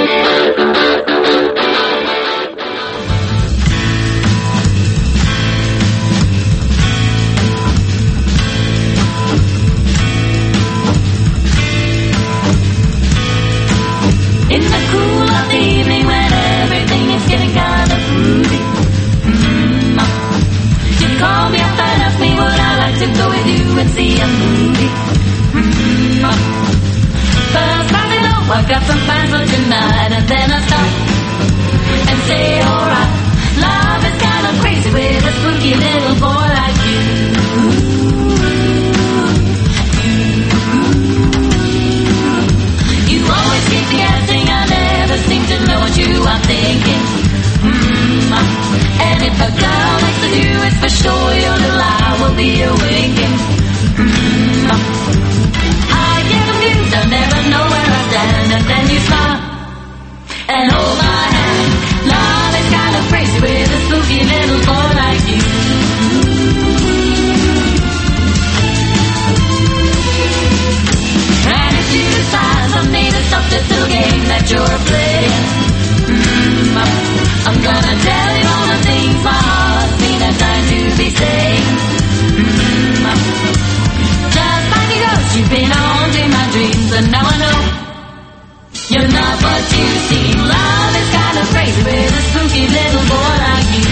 In the cool of the evening when everything is getting kind of fruity, mm-hmm. You call me up and ask me would I like to go with you and see a movie. Mm-hmm. First I say no, I've got some plans for tonight, and then I stop and say alright. Love is kind of crazy with a spooky little boy like you. You always keep me guessing, I never seem to know what you are thinking. Mm-hmm. And if a girl next to you is for sure, your little eye will be a winking. Mm-hmm. I get confused, I never know where I stand, and then you smile and hold my hand. Love is kind of crazy with a spooky little boy like you. And if you decide someday to stop this little game that you're playing, mm-hmm. I'm gonna tell you all the things my heart's been designed to be saying. Mm-hmm. Just like a ghost, you've been haunting my dreams, and now I know you're not what you seem. Love is kind of crazy with a spooky little boy like you.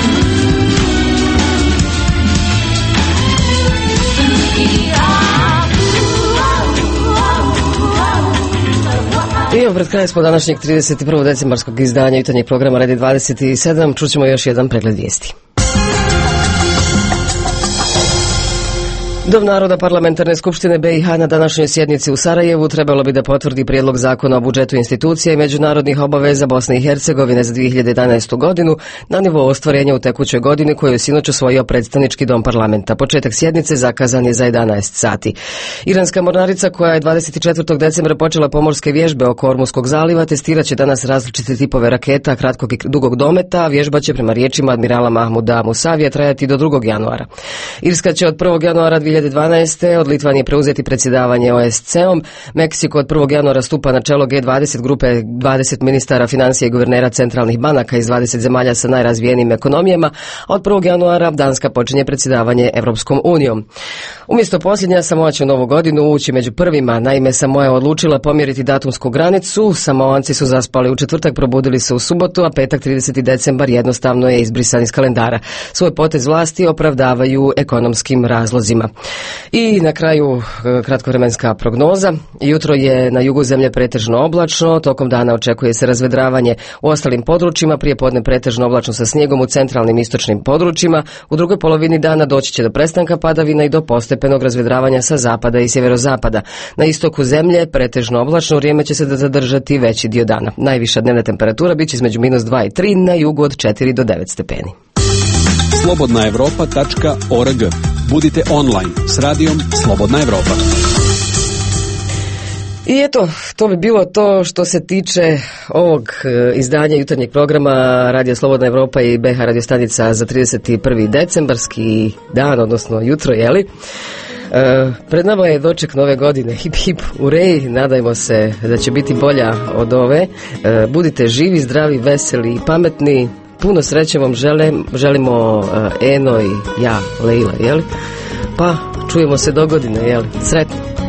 Spooky, ah, ooh, oh, oh, oh. I pred kraj smo današnjeg trideset prvog decembarskog izdanja jutarnjeg programa Radi dvadeset sedam. Čućemo još jedan pregled vijesti. Dom naroda Parlamentarne skupštine B i H na današnjoj sjednici u Sarajevu trebalo bi da potvrdi prijedlog zakona o budžetu institucija i međunarodnih obaveza Bosne i Hercegovine za dvije hiljade jedanaestu. godinu na nivou ostvarenja u tekućoj godini koju je sinoć usvojio predstavnički dom parlamenta. Početak sjednice zakazan je za jedanaest sati. Iranska mornarica koja je dvadeset četvrtog decembra počela pomorske vježbe oko Ormuskog zaliva testirat će danas različite tipove raketa kratkog i dugog dometa. Vježba će prema riječima admirala Mahmuda Musavija trajati do drugog januara. Irska će od prvog januara dvije hiljade dvanaeste. od Litvanije preuzeti predsjedavanje O S C E-om. Meksiko od prvog januara stupa na čelo G dvadeset grupe dvadeset ministara financija i guvernera centralnih banaka iz dvadeset zemalja sa najrazvijenijim ekonomijama. Od prvog januara Danska počinje predsjedavanje Evropskom unijom. Umjesto posljednja, Samoa će u novu godinu ući među prvima. Naime, Samoa je odlučila pomjeriti datumsku granicu. Samoanci su zaspali u četvrtak, probudili se u subotu, a petak trideseti decembar jednostavno je izbrisan iz kalendara. Svoj potez vlasti opravdavaju ekonomskim razlozima. I na kraju kratkovremenska prognoza. Jutro je na jugu zemlje pretežno oblačno, tokom dana očekuje se razvedravanje u ostalim područjima, prije podne pretežno oblačno sa snijegom u centralnim istočnim područjima. U drugoj polovini dana doći će do prestanka padavina i do postepenog razvedravanja sa zapada i sjeverozapada. Na istoku zemlje pretežno oblačno, vrijeme će se da zadržati veći dio dana. Najviša dnevna temperatura biće između minus dva i tri, na jugu od četiri do devet stepeni. slobodna evropa tačka org. Budite online s radijom Slobodna Evropa. I eto, to bi bilo to što se tiče ovog izdanja jutarnjeg programa Radija Slobodna Evropa i B H radio stanica za trideset prvi decembarski dan, odnosno jutro, jeli? E, pred nama je doček nove godine. Hip hip urej, nadajmo se da će biti bolja od ove. E, budite živi, zdravi, veseli i pametni. Puno sreće vam želim, želimo e, Eno i ja, Leila, jel? Pa čujemo se do godine, jel? Sretno.